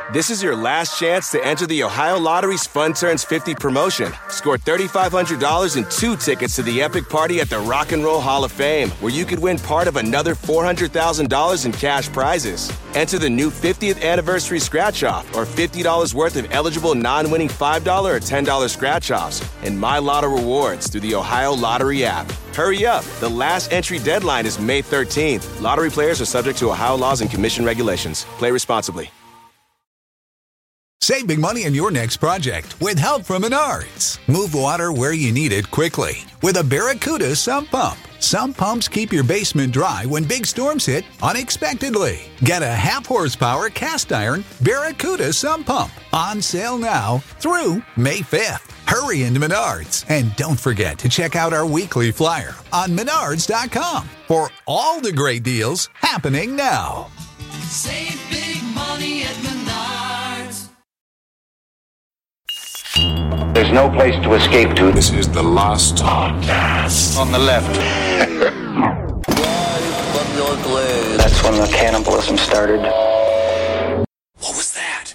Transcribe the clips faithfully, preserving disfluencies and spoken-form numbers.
This is your last chance to enter the Ohio Lottery's Fun Turns fifty promotion. Score three thousand five hundred dollars and two tickets to the epic party at the Rock and Roll Hall of Fame, where you could win part of another four hundred thousand dollars in cash prizes. Enter the new fiftieth anniversary scratch-off or fifty dollars worth of eligible non-winning five dollars or ten dollars scratch-offs and My Lotto rewards through the Ohio Lottery app. Hurry up. The last entry deadline is May thirteenth. Lottery players are subject to Ohio laws and commission regulations. Play responsibly. Save big money on your next project with help from Menards. Move water where you need it quickly with a Barracuda sump pump. Sump pumps keep your basement dry when big storms hit unexpectedly. Get a half horsepower cast iron Barracuda sump pump on sale now through May fifth. Hurry into Menards and don't forget to check out our weekly flyer on menards dot com for all the great deals happening now. Save big money at Menards. There's no place to escape to. This is the last podcast. On the left. That's when the cannibalism started. What was that?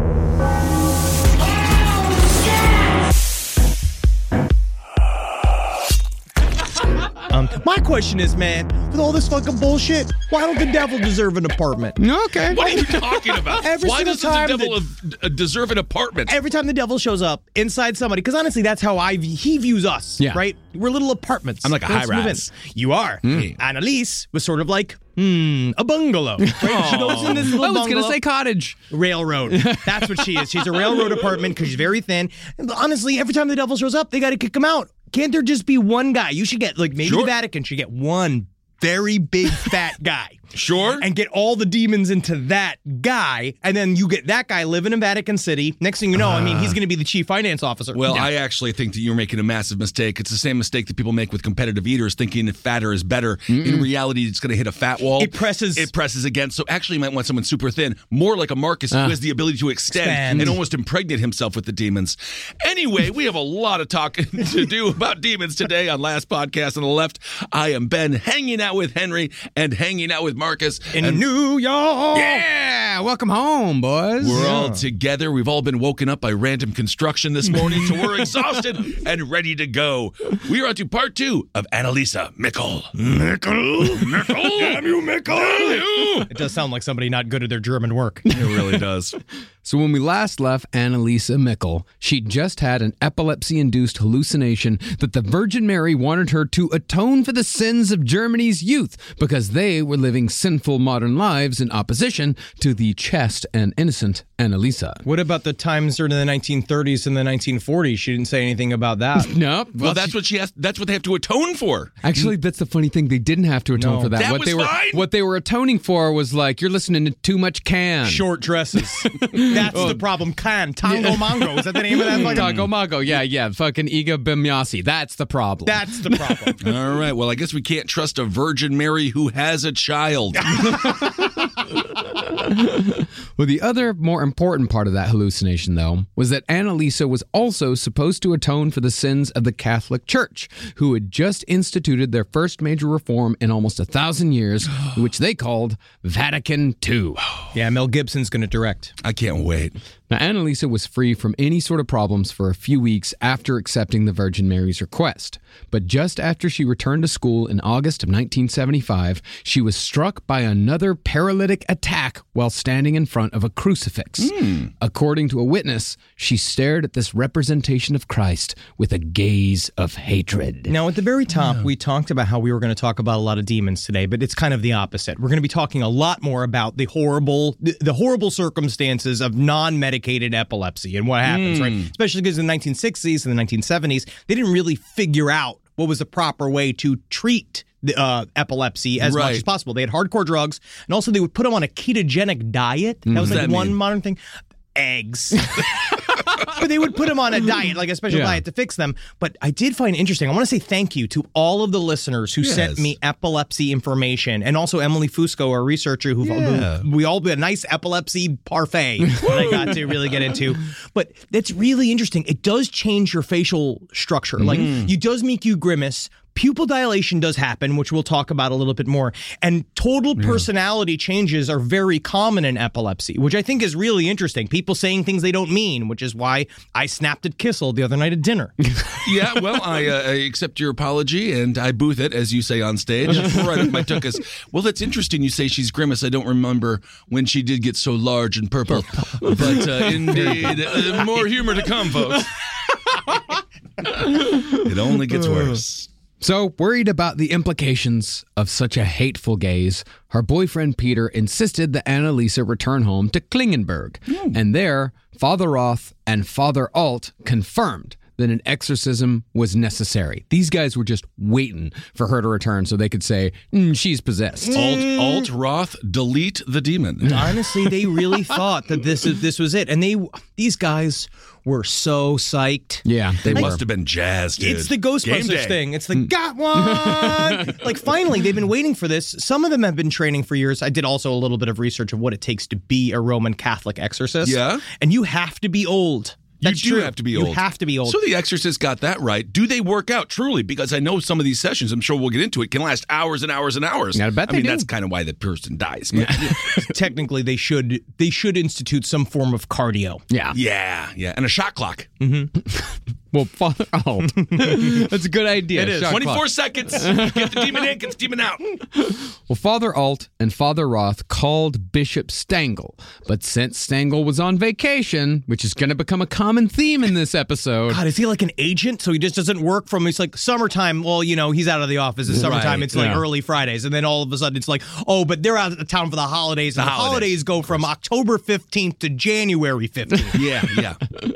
Um, my question is, man, with all this fucking bullshit, why don't the devil deserve an apartment? Okay. What are you talking about? Every Why single does the time devil that- uh, deserve an apartment? Every time the devil shows up inside somebody, because honestly, that's how I he views us, Yeah. right? We're little apartments. I'm like a Let's move high-rise. in. You are. Mm. Annalise was sort of like, hmm, a bungalow. Right? She goes in this little I was bungalow. going to say cottage. Railroad. That's what she is. She's a railroad apartment because she's very thin. And honestly, every time the devil shows up, they got to kick him out. Can't there just be one guy? You should get, like, maybe Sure. the Vatican should get one very big fat guy. Sure. And get all the demons into that guy, and then you get that guy living in Vatican City. Next thing you know, uh, I mean, he's going to be the chief finance officer. Well, Yeah. I actually think that you're making a massive mistake. It's the same mistake that people make with competitive eaters, thinking that fatter is better. Mm-mm. In reality, it's going to hit a fat wall. It presses. It presses against. So actually, you might want someone super thin, more like a Marcus, Uh, who has the ability to extend, expand. and almost impregnate himself with the demons. Anyway, we have a lot of talking to do about demons today on Last Podcast on the Left. I am Ben, hanging out with Henry and hanging out with Marcus. in and New York. Yeah, welcome home, boys. We're Yeah. all together. We've all been woken up by random construction this morning, so we're exhausted and ready to go. We are on to part two of Annalisa Mickle. Mickle? Mickle? Damn you, Mickle! Damn you! It does sound like somebody not good at their German work. It really does. So when we last left Annalisa Mickle, she'd just had an epilepsy-induced hallucination that the Virgin Mary wanted her to atone for the sins of Germany's youth because they were living sinful modern lives in opposition to the chaste and innocent Annalisa. What about the times during the nineteen thirties and the nineteen forties? She didn't say anything about that. No. Well, that's what she has. That's what they have to atone for. Actually, that's the funny thing. They didn't have to atone No. for that. That what was they were fine. what they were atoning for was like, you're listening to too much Can. Short dresses. That's the problem. Can. Tango Mango. Is that the name of that? fucking- Taco Mago. Yeah, yeah. Fucking Iga Bimyasi. That's the problem. That's the problem. All right. Well, I guess we can't trust a Virgin Mary who has a child. Well, the other more important part of that hallucination, though, was that Annalisa was also supposed to atone for the sins of the Catholic Church, who had just instituted their first major reform in almost a thousand years, which they called Vatican Two. Yeah, Mel Gibson's going to direct. I can't wait. Now, Annalisa was free from any sort of problems for a few weeks after accepting the Virgin Mary's request. But just after she returned to school in August of nineteen seventy-five, she was struck by another paralytic attack while standing in front of a crucifix. Mm. According to a witness, she stared at this representation of Christ with a gaze of hatred. Now, at the very top, yeah. we talked about how we were going to talk about a lot of demons today, but it's kind of the opposite. We're going to be talking a lot more about the horrible, the, the horrible circumstances of non-medicated epilepsy and what happens, mm. right? Especially because in the nineteen sixties and the nineteen seventies, they didn't really figure out what was the proper way to treat the, uh, epilepsy as right. much as possible. They had hardcore drugs, and also they would put them on a ketogenic diet. That was like one mean? modern thing. Eggs. But they would put them on a diet, like a special yeah. diet to fix them. But I did find it interesting. I want to say thank you to all of the listeners who yes. sent me epilepsy information, and also Emily Fusco, our researcher, who, yeah. who we all did a nice epilepsy parfait that I got to really get into. But that's really interesting. It does change your facial structure. Mm. Like, it does make you grimace, pupil dilation does happen, which we'll talk about a little bit more. And total personality changes are very common in epilepsy, which I think is really interesting. People saying things they don't mean, which is why I snapped at Kissel the other night at dinner. Yeah, well, I, uh, I accept your apology, and I booth it, as you say on stage. Before I my tuchus. Well, that's interesting you say she's Grimace. I don't remember when she did get so large and purple. But uh, indeed, uh, more humor to come, folks. It only gets worse. So, worried about the implications of such a hateful gaze, her boyfriend Peter insisted that Annalisa return home to Klingenberg. Mm. And there, Father Roth and Father Alt confirmed that an exorcism was necessary. These guys were just waiting for her to return so they could say, mm, she's possessed. Alt, Alt, Roth, delete the demon. Honestly, they really thought that this is, this was it. And they these guys were so psyched. Yeah, they like, must have been jazzed, dude. It's the Ghostbusters thing. It's the got one. Like, finally, they've been waiting for this. Some of them have been training for years. I did also a little bit of research of what it takes to be a Roman Catholic exorcist. Yeah. And you have to be old. That's you do true. have to be you old. You have to be old. So the Exorcist got that right. Do they work out truly? Because I know some of these sessions, I'm sure we'll get into it, can last hours and hours and hours. Yeah, I bet they I mean, do. that's kind of why the person dies. But, yeah. Technically, they should they should institute some form of cardio. Yeah. Yeah, yeah. And a shot clock. Mm-hmm. Well, Father Alt. That's a good idea. It is. Shot twenty-four clock. seconds. Get the demon in, get the demon out. Well, Father Alt and Father Roth called Bishop Stangl. But since Stangl was on vacation, which is going to become a common theme in this episode. God, is he like an agent? So he just doesn't work from, it's like summertime. Well, you know, he's out of the office. It's summertime. Right, It's like yeah. early Fridays. And then all of a sudden it's like, oh, but they're out of town for the holidays. And The the holidays, holidays, go from October fifteenth to January fifteenth. Yeah, yeah.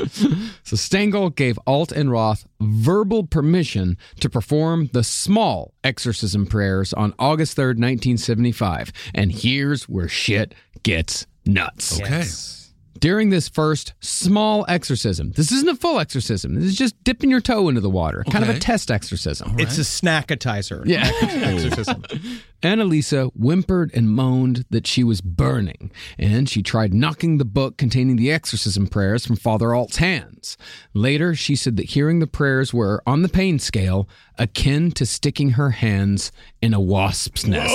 So Stangl gave Alt and Roth verbal permission to perform the small exorcism prayers on August third, nineteen seventy-five. And here's where shit gets nuts. Okay. During this first small exorcism, this isn't a full exorcism. This is just dipping your toe into the water, kind of a Okay. test exorcism. It's a snackatizer. Yeah. Exorcism. Annalisa whimpered and moaned that she was burning, and she tried knocking the book containing the exorcism prayers from Father Alt's hands. Later, she said that hearing the prayers were, on the pain scale, akin to sticking her hands in a wasp's nest.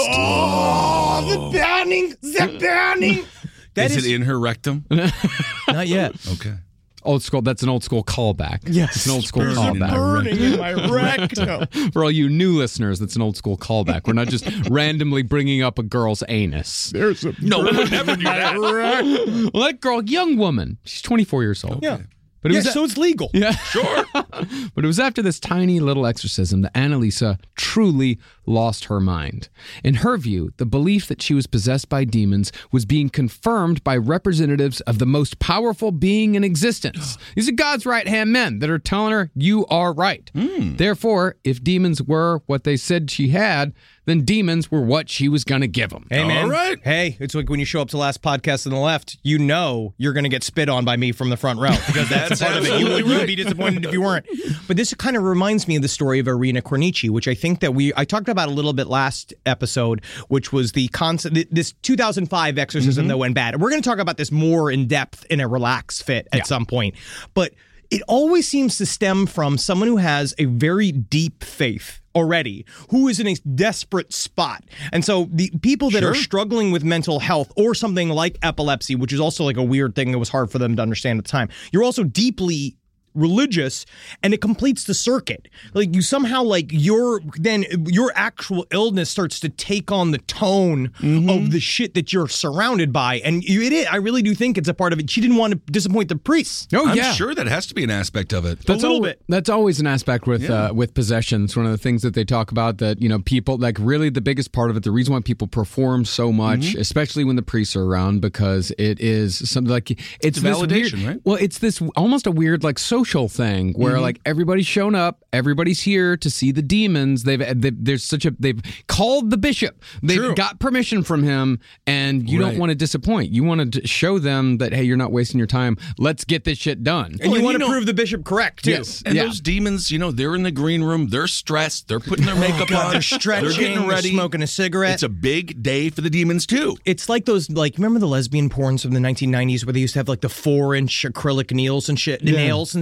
Oh, the burning, the burning. That is, is it in her rectum? not yet. Okay. Old school. That's an old school callback. Yes. It's an old school Burning in my callback. Burning in my rectum. For all you new listeners, that's an old school callback. We're not just randomly bringing up a girl's anus. There's a No, we would never do that. Well, that girl, young woman, she's twenty-four years old. Yeah. But it yeah, was so it's legal. Yeah. Sure. But it was after this tiny little exorcism that Annalisa truly lost her mind. In her view, the belief that she was possessed by demons was being confirmed by representatives of the most powerful being in existence. These are God's right-hand men that are telling her, you are right. Mm. Therefore, if demons were what they said she had, then demons were what she was going to give them. Hey, man. All right. Hey, it's like when you show up to last podcast on the left, you know you're going to get spit on by me from the front row because that's, That's part of it. You would, absolutely you would right. be disappointed if you weren't. But this kind of reminds me of the story of Irina Cornici, which I think that we I talked about a little bit last episode, which was the concept, this two thousand five exorcism that went bad. We're going to talk about this more in depth in a relaxed fit at some point. But it always seems to stem from someone who has a very deep faith already, who is in a desperate spot. And so the people that Sure. are struggling with mental health or something like epilepsy, which is also like a weird thing that was hard for them to understand at the time, you're also deeply religious, and it completes the circuit. Like you somehow like your then your actual illness starts to take on the tone of the shit that you're surrounded by, and you, it is. I really do think it's a part of it. She didn't want to disappoint the priests. Oh, I'm yeah. sure that has to be an aspect of it. That's little al- bit. That's always an aspect with Yeah. uh, with possession. It's one of the things that they talk about that, you know, people, like really the biggest part of it, the reason why people perform so much, Mm-hmm. especially when the priests are around, because it is something like, it's, It's this validation, weird- right? Well, it's this almost a weird like social thing where Mm-hmm. like everybody's shown up, everybody's here to see the demons. They've, they, there's such a, they've called the bishop. They've True. got permission from him, and you Right. don't want to disappoint. You want to show them that, hey, you're not wasting your time. Let's get this shit done. And you and want you to know- prove the bishop correct, too. Yes. And Yeah. those demons, you know, they're in the green room. They're stressed. They're putting their makeup God, on. they're stretching, They're getting they're ready. smoking a cigarette. It's a big day for the demons, too. It's like those, like, remember the lesbian porns from the nineteen nineties where they used to have like the four inch acrylic nails and shit, nails and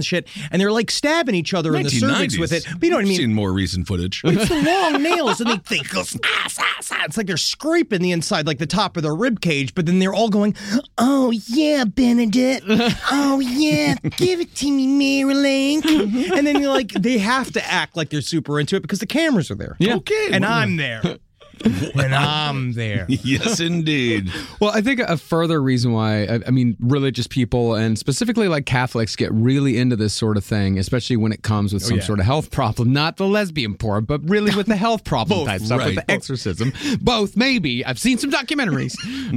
bullshit, and they're like stabbing each other in the cervix with it. But you know what I I've mean? seen more recent footage. It's the long nails, and they think goes, ah, ah, ah. It's like they're scraping the inside, like the top of their rib cage. But then they're all going, "Oh yeah, Benedict. Oh yeah, give it to me, Marilyn." And then you're like, they have to act like they're super into it because the cameras are there. Yeah. Okay. And I'm there. And I'm there. Yes, indeed. Well, I think a further reason why, I, I mean, religious people and specifically like Catholics get really into this sort of thing, especially when it comes with some yeah. sort of health problem, not the lesbian porn, but really with the health problem Both, type stuff, right. with the Both. exorcism. Both, maybe. I've seen some documentaries.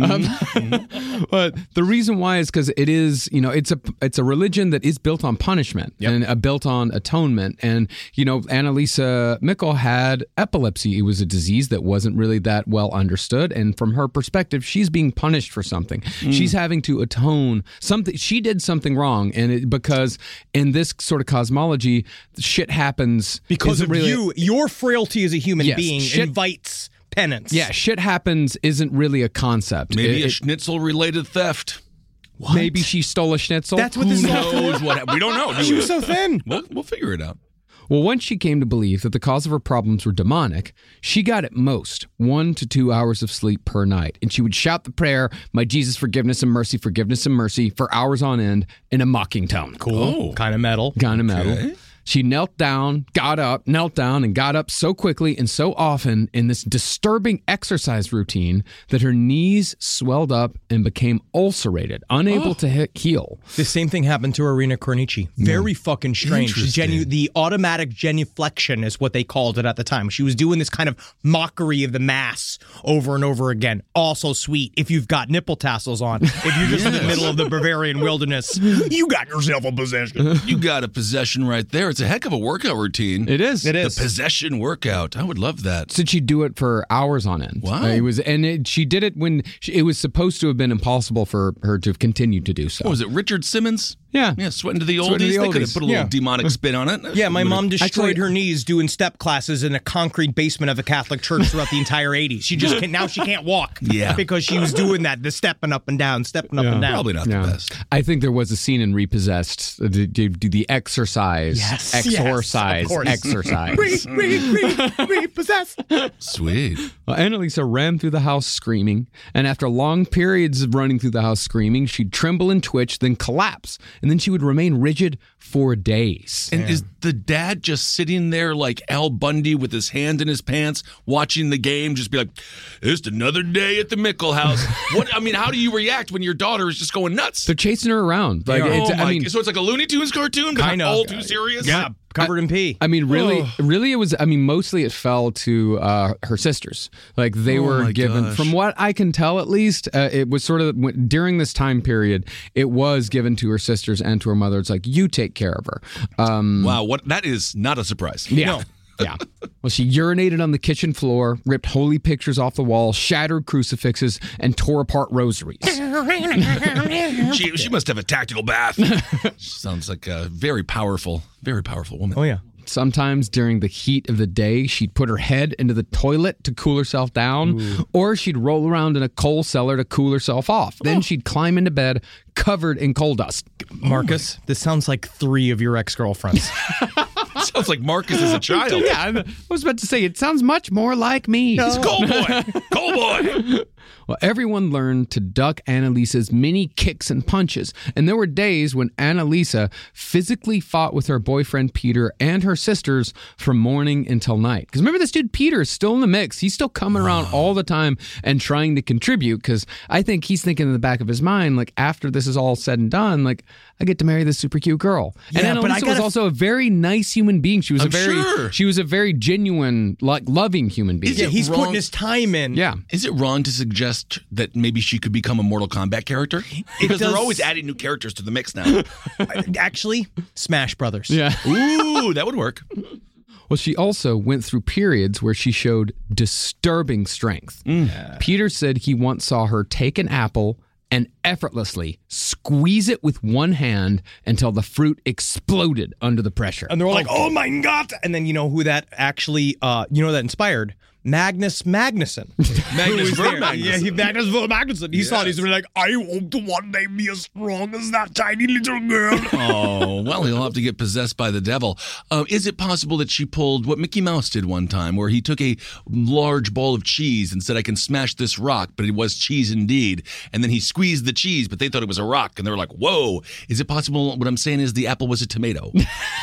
um, but the reason why is because it is, you know, it's a it's a religion that is built on punishment Yep. and uh, built on atonement. And, you know, Annalisa Mickle had epilepsy. It was a disease that wasn't really that well understood, and from her perspective, she's being punished for something. Mm. She's having to atone something. She did something wrong, and it, because in this sort of cosmology, shit happens Because isn't of really, you, your frailty as a human Yes, being shit- invites penance. Yeah, shit happens isn't really a concept. Maybe It- a it- schnitzel-related theft. What? maybe she stole a schnitzel. That's what Who this is all knows for? what? We don't know. do She we? was so thin. We'll, we'll figure it out. Well, once she came to believe that the cause of her problems were demonic, she got at most one to two hours of sleep per night. And she would shout the prayer, "My Jesus, forgiveness and mercy, forgiveness and mercy," for hours on end in a mocking tone. Cool. Oh. Kind of metal. Kind of metal. Okay. She knelt down, got up, knelt down, and got up so quickly and so often in this disturbing exercise routine that her knees swelled up and became ulcerated, unable Oh. to he- heal. The same thing happened to Irina Cornici. Very fucking strange. Interesting. Genu- the automatic genuflection is what they called it at the time. She was doing this kind of mockery of the mass over and over again. Also sweet if you've got nipple tassels on. If you're just in the middle of the Bavarian wilderness, you got yourself a possession. You got a possession right there. It's a heck of a workout routine. It is. It The is. possession workout. I would love that. So she'd do it for hours on end. Wow. Uh, it was, and it, she did it when she, it was supposed to have been impossible for her to have continued to do so. What was it, Richard Simmons? Yeah. Yeah, Sweating to the Oldies. Sweating to the They could Oldies. have put a little Yeah. demonic spin on it. Yeah, my mom Would've- destroyed Actually- her knees doing step classes in a concrete basement of a Catholic church throughout the entire eighties. She just can, now she can't walk. Yeah. Because she was doing that, the stepping up and down, stepping up Yeah. and down. Probably not Yeah. the best. I think there was a scene in Repossessed, uh, the, the, the exercise, Yes, exorcise, yes, of course. exercise. Re, re, re, repossessed. Sweet. Well, Annalisa ran through the house screaming, and after long periods of running through the house screaming, she'd tremble and twitch, then collapse, and then she would remain rigid for days. And is the dad just sitting there like Al Bundy with his hand in his pants, watching the game, just be like, "It's another day at the Mickle house." What? I mean, how do you react when your daughter is just going nuts? They're chasing her around. Like, oh it's, my, I mean, so it's like a Looney Tunes cartoon, but Kind not of. all too serious? Yeah, covered in pee. I mean, really, really, it was. I mean, mostly it fell to uh, her sisters. Like they Oh were my given, gosh. from what I can tell, at least, uh, it was sort of when- during this time period. It was given to her sisters and to her mother. It's like, you take care of her. Um, Wow, what? That is not a surprise. yeah. Yeah. Well, she urinated on the kitchen floor, ripped holy pictures off the wall, shattered crucifixes, and tore apart rosaries. She, she must have a tactical bath. Sounds like a very powerful, very powerful woman. Oh, yeah. Sometimes during the heat of the day, she'd put her head into the toilet to cool herself down, or she'd roll around in a coal cellar to cool herself off. Then she'd climb into bed covered in coal dust. Marcus, this sounds like three of your ex-girlfriends. Sounds like Marcus is a child. Yeah, I'm- I was about to say, it sounds much more like me. It's Coal Boy. Coal Boy. Well, everyone learned to duck Annalisa's many kicks and punches, and there were days when Annalisa physically fought with her boyfriend Peter and her sisters from morning until night. Because remember, this dude Peter is still in the mix. He's still coming around all the time and trying to contribute, because I think he's thinking in the back of his mind, like, after this is all said and done, like, I get to marry this super cute girl. Yeah, and but I Annalisa was gotta- also a very nice human being. She was I'm a very, sure. she was a very genuine, like, loving human being. Is Yeah, it he's wrong? putting his time in. Yeah. Is it wrong to suggest that maybe she could become a Mortal Kombat character? Because does- they're always adding new characters to the mix now. Actually, Smash Brothers. Yeah. Ooh, that would work. Well, she also went through periods where she showed disturbing strength. Peter said he once saw her take an apple and effortlessly squeeze it with one hand until the fruit exploded under the pressure. And they're all like, oh my God. And then you know who that actually, uh, you know, that inspired? Magnus Magnuson. Magnus Who was there. Magnuson. Yeah, he, Magnus Magnuson. He Yes. saw it. He's really like, I want to one day be as strong as that tiny little girl. Oh, well, he'll have to get possessed by the devil. Um, is it possible that she pulled what Mickey Mouse did one time, where he took a large ball of cheese and said, I can smash this rock, but it was cheese indeed. And then he squeezed the cheese, but they thought it was a rock. And they were like, whoa. Is it possible what I'm saying is the apple was a tomato?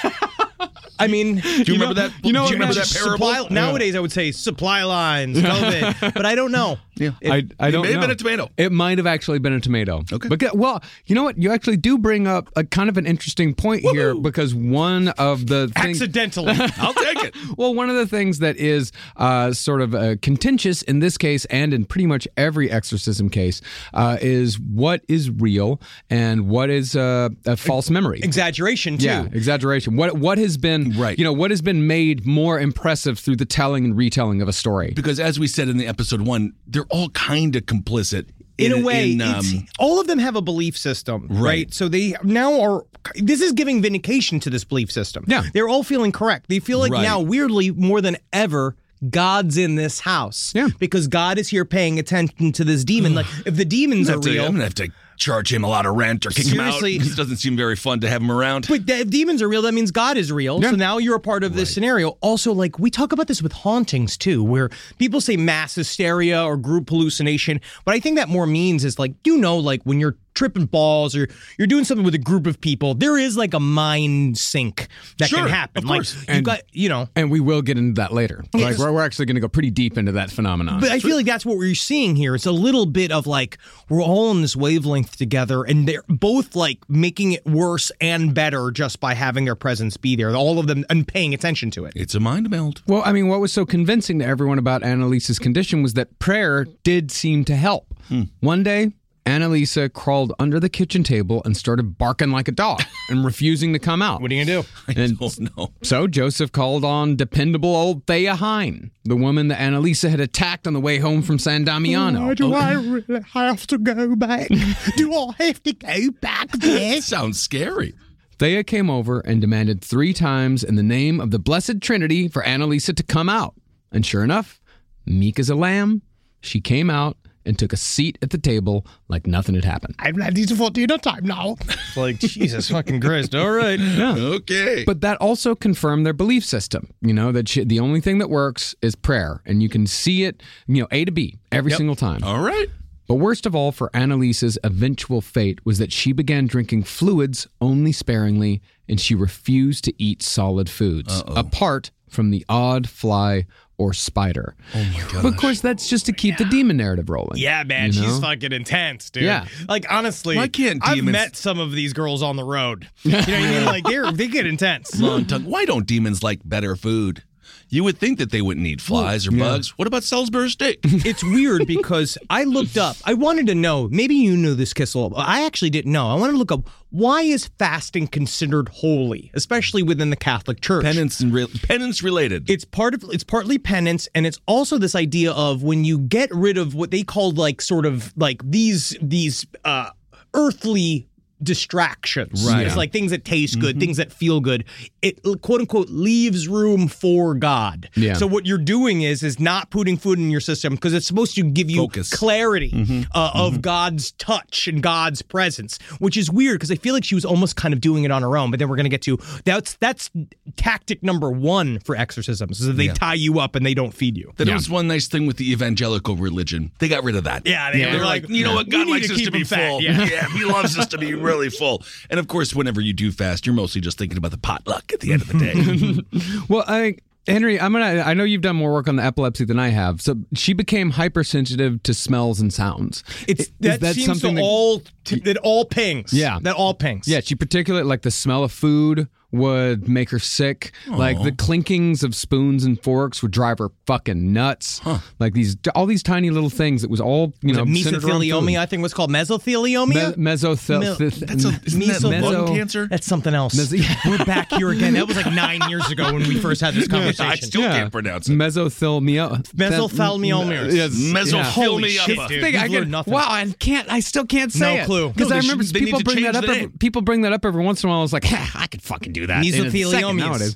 I mean, Do you, remember that? You know, do you remember that supply, parable? nowadays I would say supply lines, COVID, but I don't know. Yeah. I, I It don't may have know. been a tomato. It might have actually been a tomato. Okay. But get- well, you know what? You actually do bring up a kind of an interesting point here, because one of the things. Accidentally. I'll take it. Well, one of the things that is uh, sort of uh, contentious in this case and in pretty much every exorcism case uh, is what is real and what is uh, a false memory. Exaggeration, too. Yeah, exaggeration. What what has been Right. You know, what has been made more impressive through the telling and retelling of a story. Because as we said in the episode one, they're all kind of complicit. In, a way, in, it's, um, all of them have a belief system, right. Right. So they now are, this is giving vindication to this belief system. Yeah. They're all feeling correct. They feel like Right. now, weirdly, more than ever, God's in this house. Yeah. Because God is here paying attention to this demon. Like, if the demons I'm are gonna have to- real. I'm gonna have to charge him a lot of rent or kick Seriously. him out. It doesn't seem very fun to have him around. But th- if demons are real, that means God is real. Yeah. So now you're a part of this scenario. Also, like, we talk about this with hauntings, too, where people say mass hysteria or group hallucination. What I think that more means is, like, you know, like, when you're tripping balls or you're doing something with a group of people, there is, like, a mind sync that Sure, can happen. of Like, course. you And- got, you know. And we will get into that later. Like Yes. we're, we're actually going to go pretty deep into that phenomenon. But I feel like that's what we're seeing here. It's a little bit of like, we're all on this wavelength together, and they're both like making it worse and better just by having their presence be there. All of them and paying attention to it. It's a mind meld. Well, I mean, what was so convincing to everyone about Annalisa's condition was that prayer did seem to help. One day, Annalisa crawled under the kitchen table and started barking like a dog and refusing to come out. What are you going to do? And Oh no. so Joseph called on dependable old Thea Hine, the woman that Annalisa had attacked on the way home from San Damiano. do I really have to go back? Do I have to go back there? That sounds scary. Thea came over and demanded three times in the name of the Blessed Trinity for Annalisa to come out. And sure enough, meek as a lamb, she came out and took a seat at the table like nothing had happened. I'm ready for dinner time now. It's like, Jesus fucking Christ. All right. Okay. But that also confirmed their belief system, you know, that she, the only thing that works is prayer. And you can see it, you know, A to B every Yep. single time. all right. But worst of all for Annalisa's eventual fate was that she began drinking fluids only sparingly, and she refused to eat solid foods, apart from the odd fly or spider. Oh my god! But of course, that's just to keep the demon narrative rolling. Yeah, man, you know? she's fucking intense, dude. Yeah. Like, honestly, Why can't I've demons- met some of these girls on the road. You know what I mean? Like, they're, they get intense. Long tongue. Why don't demons like better food? You would think that they wouldn't eat flies or bugs. What about Salisbury steak? It's weird because I looked up, I wanted to know, maybe you knew this, Kissel. I actually didn't know. I wanted to look up, why is fasting considered holy, especially within the Catholic Church? penance and re- penance related. It's part of it's partly penance, and it's also this idea of when you get rid of what they called like sort of like these these uh earthly distractions. Right. It's like things that taste good, things that feel good. It quote unquote leaves room for God. Yeah. So what you're doing is is not putting food in your system because it's supposed to give you Focus. clarity uh, of God's touch and God's presence, which is weird because I feel like she was almost kind of doing it on her own. But then we're going to get to that's that's tactic number one for exorcisms is that they Yeah. tie you up and they don't feed you. That was one nice thing with the evangelical religion. They got rid of that. Yeah, they- They're they're like, like, you know what? we God need likes to us keep to be them fat, full. yeah. He loves us to be really full. And of course, whenever you do fast, you're mostly just thinking about the potluck at the end of the day. Well, I, Henry, I'm gonna. I know you've done more work on the epilepsy than I have. So she became hypersensitive to smells and sounds. It's Is that, that seems something to that- all t- that all pings. Yeah. that all pings. Yeah, she particularly like the smell of food would make her sick. Like the clinkings of spoons and forks would drive her fucking nuts. Like these, all these tiny little things. It was all you know. Was it centered around mesothelioma, food. I think was called mesothelioma. Me- mesothel. Mil- That's a, isn't that Meso- lung meso- cancer? That's something else. Meso- We're back here again. That was like nine years ago when we first had this conversation. I still can't pronounce it. Mesothelmia. Mesothelmiomas. Yes. Mesothelmia. Holy shit, Fuck. dude. Thing, I You've can, learned nothing. wow, I can't. I still can't say No it. clue. Because No, I they remember should- they people need to bring that change up. the Every, name. people bring that up every once in a while. I was like, I could fucking do that. in a second Mesothelioma. nowadays.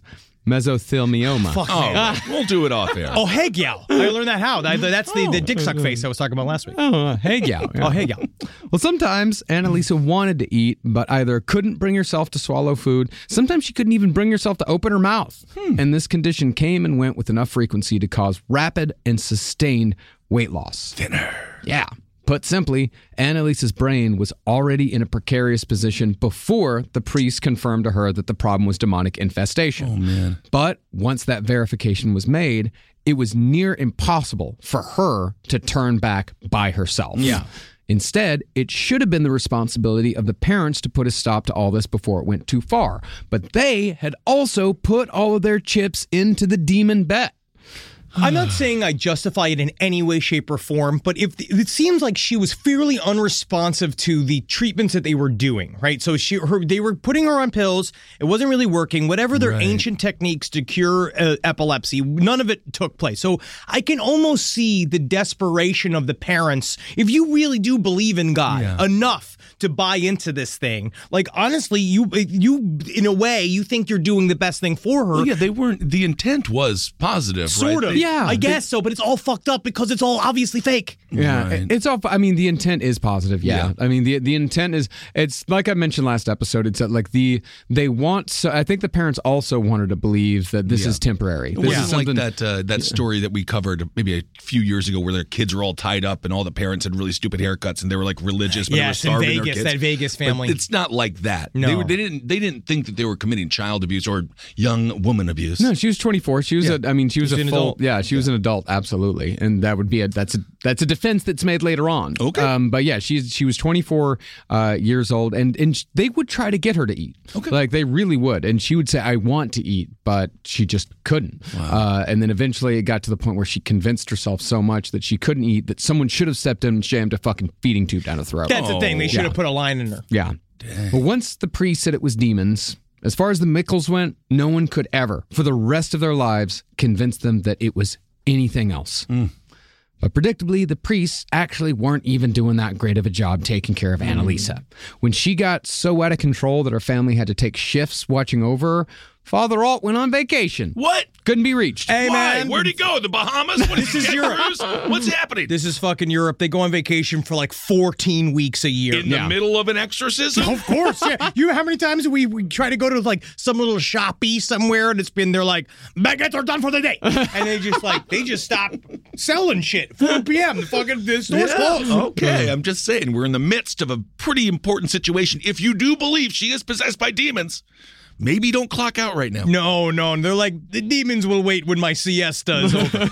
mesothelioma. Fuck Oh, man. we'll do it off air. Oh, Hegel. I learned that how. That- That's the, the dick suck face I was talking about last week. Oh, uh, Hegel. Oh, Hegel. Well, sometimes Annalisa wanted to eat, but either couldn't bring herself to swallow food. Sometimes she couldn't even bring herself to open her mouth. Hmm. And this condition came and went with enough frequency to cause rapid and sustained weight loss. Thinner. Yeah. Put simply, Annalisa's brain was already in a precarious position before the priest confirmed to her that the problem was demonic infestation. Oh, man. But once that verification was made, it was near impossible for her to turn back by herself. Yeah. Instead, it should have been the responsibility of the parents to put a stop to all this before it went too far. But they had also put all of their chips into the demon bet. I'm not saying I justify it in any way, shape, or form, but if the, it seems like she was fairly unresponsive to the treatments that they were doing, right? So she, her, they were putting her on pills. It wasn't really working. Whatever their Right. ancient techniques to cure uh, epilepsy, none of it took place. So I can almost see the desperation of the parents. If you really do believe in God Yeah. enough to buy into this thing, like honestly, you, you in a way, you think you're doing the best thing for her. Well, yeah, they weren't. The intent was positive, Sort right? of. They- Yeah, I they- guess so, but it's all fucked up because it's all obviously fake. Yeah, Right. it's all. I mean, the intent is positive. Yeah. Yeah. I mean, the the intent is. It's like I mentioned last episode. It's that, like the they want. So I think the parents also wanted to believe that this Yeah. is temporary. It This wasn't is something. like that uh, that story that we covered maybe a few years ago where their kids were all tied up and all the parents had really stupid haircuts and they were like religious, but Yes, they were in starving their Vegas, kids. that Vegas But family. it's not like that. No. They, were, they didn't. They didn't think that they were committing child abuse or young woman abuse. No, she was twenty-four. She was. Yeah. A, I mean, she was She's a an full. adult. Yeah, she was an adult. Absolutely, and that would be a. That's a. That's a defense that's made later on. Okay. Um, but yeah, she's she was twenty-four uh, years old, and and sh- they would try to get her to eat. Okay. Like they really would, and she would say, "I want to eat," but she just couldn't. Wow. Uh, and then eventually, it got to the point where she convinced herself so much that she couldn't eat that someone should have stepped in and jammed a fucking feeding tube down her throat. That's the thing. They should Yeah. have put a line in her. Yeah. But once the priest said it was demons, as far as the Mickles went, no one could ever, for the rest of their lives, convince them that it was anything else. Mm. But predictably, the priests actually weren't even doing that great of a job taking care of Annalisa. When she got so out of control that her family had to take shifts watching over her, Father Alt went on vacation. What? Couldn't be reached. Hey, Why? man. Where'd he go? The Bahamas? What This is is he, Europe. Ted Cruz? What's happening? This is fucking Europe. They go on vacation for like fourteen weeks a year. In Yeah. the middle of an exorcism? Of course, yeah. You know how many times we, we try to go to like some little shoppy somewhere and it's been they're like, baguettes are done for the day. And they just like, they just stop selling shit. four p.m. The fucking the store's Yeah, closed. okay, I'm just saying we're in the midst of a pretty important situation. If you do believe she is possessed by demons, maybe don't clock out right now. No, no. They're like, the demons will wait when my siesta is over.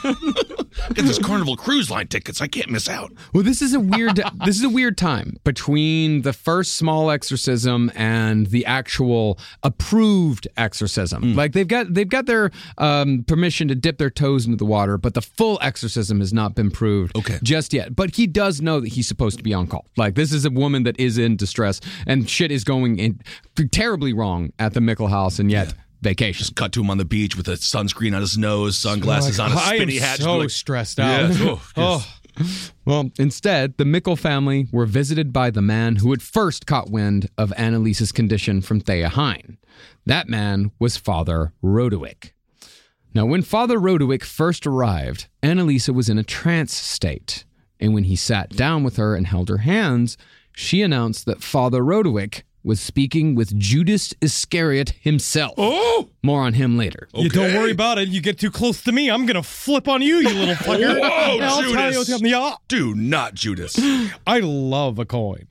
Get this Carnival Cruise Line tickets. I can't miss out. Well, this is a weird. this is a weird time between the first small exorcism and the actual approved exorcism. Like they've got they've got their um, permission to dip their toes into the water, but the full exorcism has not been proved Okay. just yet. But he does know that he's supposed to be on call. Like this is a woman that is in distress and shit is going in terribly wrong at the Mickle house, and yet. Vacation. Just cut to him on the beach with a sunscreen on his nose, sunglasses on, a I am spinny hat. so Like, stressed out. Yeah. Oh. Well, instead, the Mickle family were visited by the man who had first caught wind of Annalisa's condition from Thea Hine. That man was Father Rodewick. Now, when Father Rodewick first arrived, Annalisa was in a trance state. And when he sat down with her and held her hands, she announced that Father Rodewick was speaking with Judas Iscariot himself. Oh! More on him later. You don't worry about it. You get too close to me, I'm gonna flip on you, you little fucker. Whoa, And I'll tell you- Judas. yeah, Do not, Judas. I love a coin.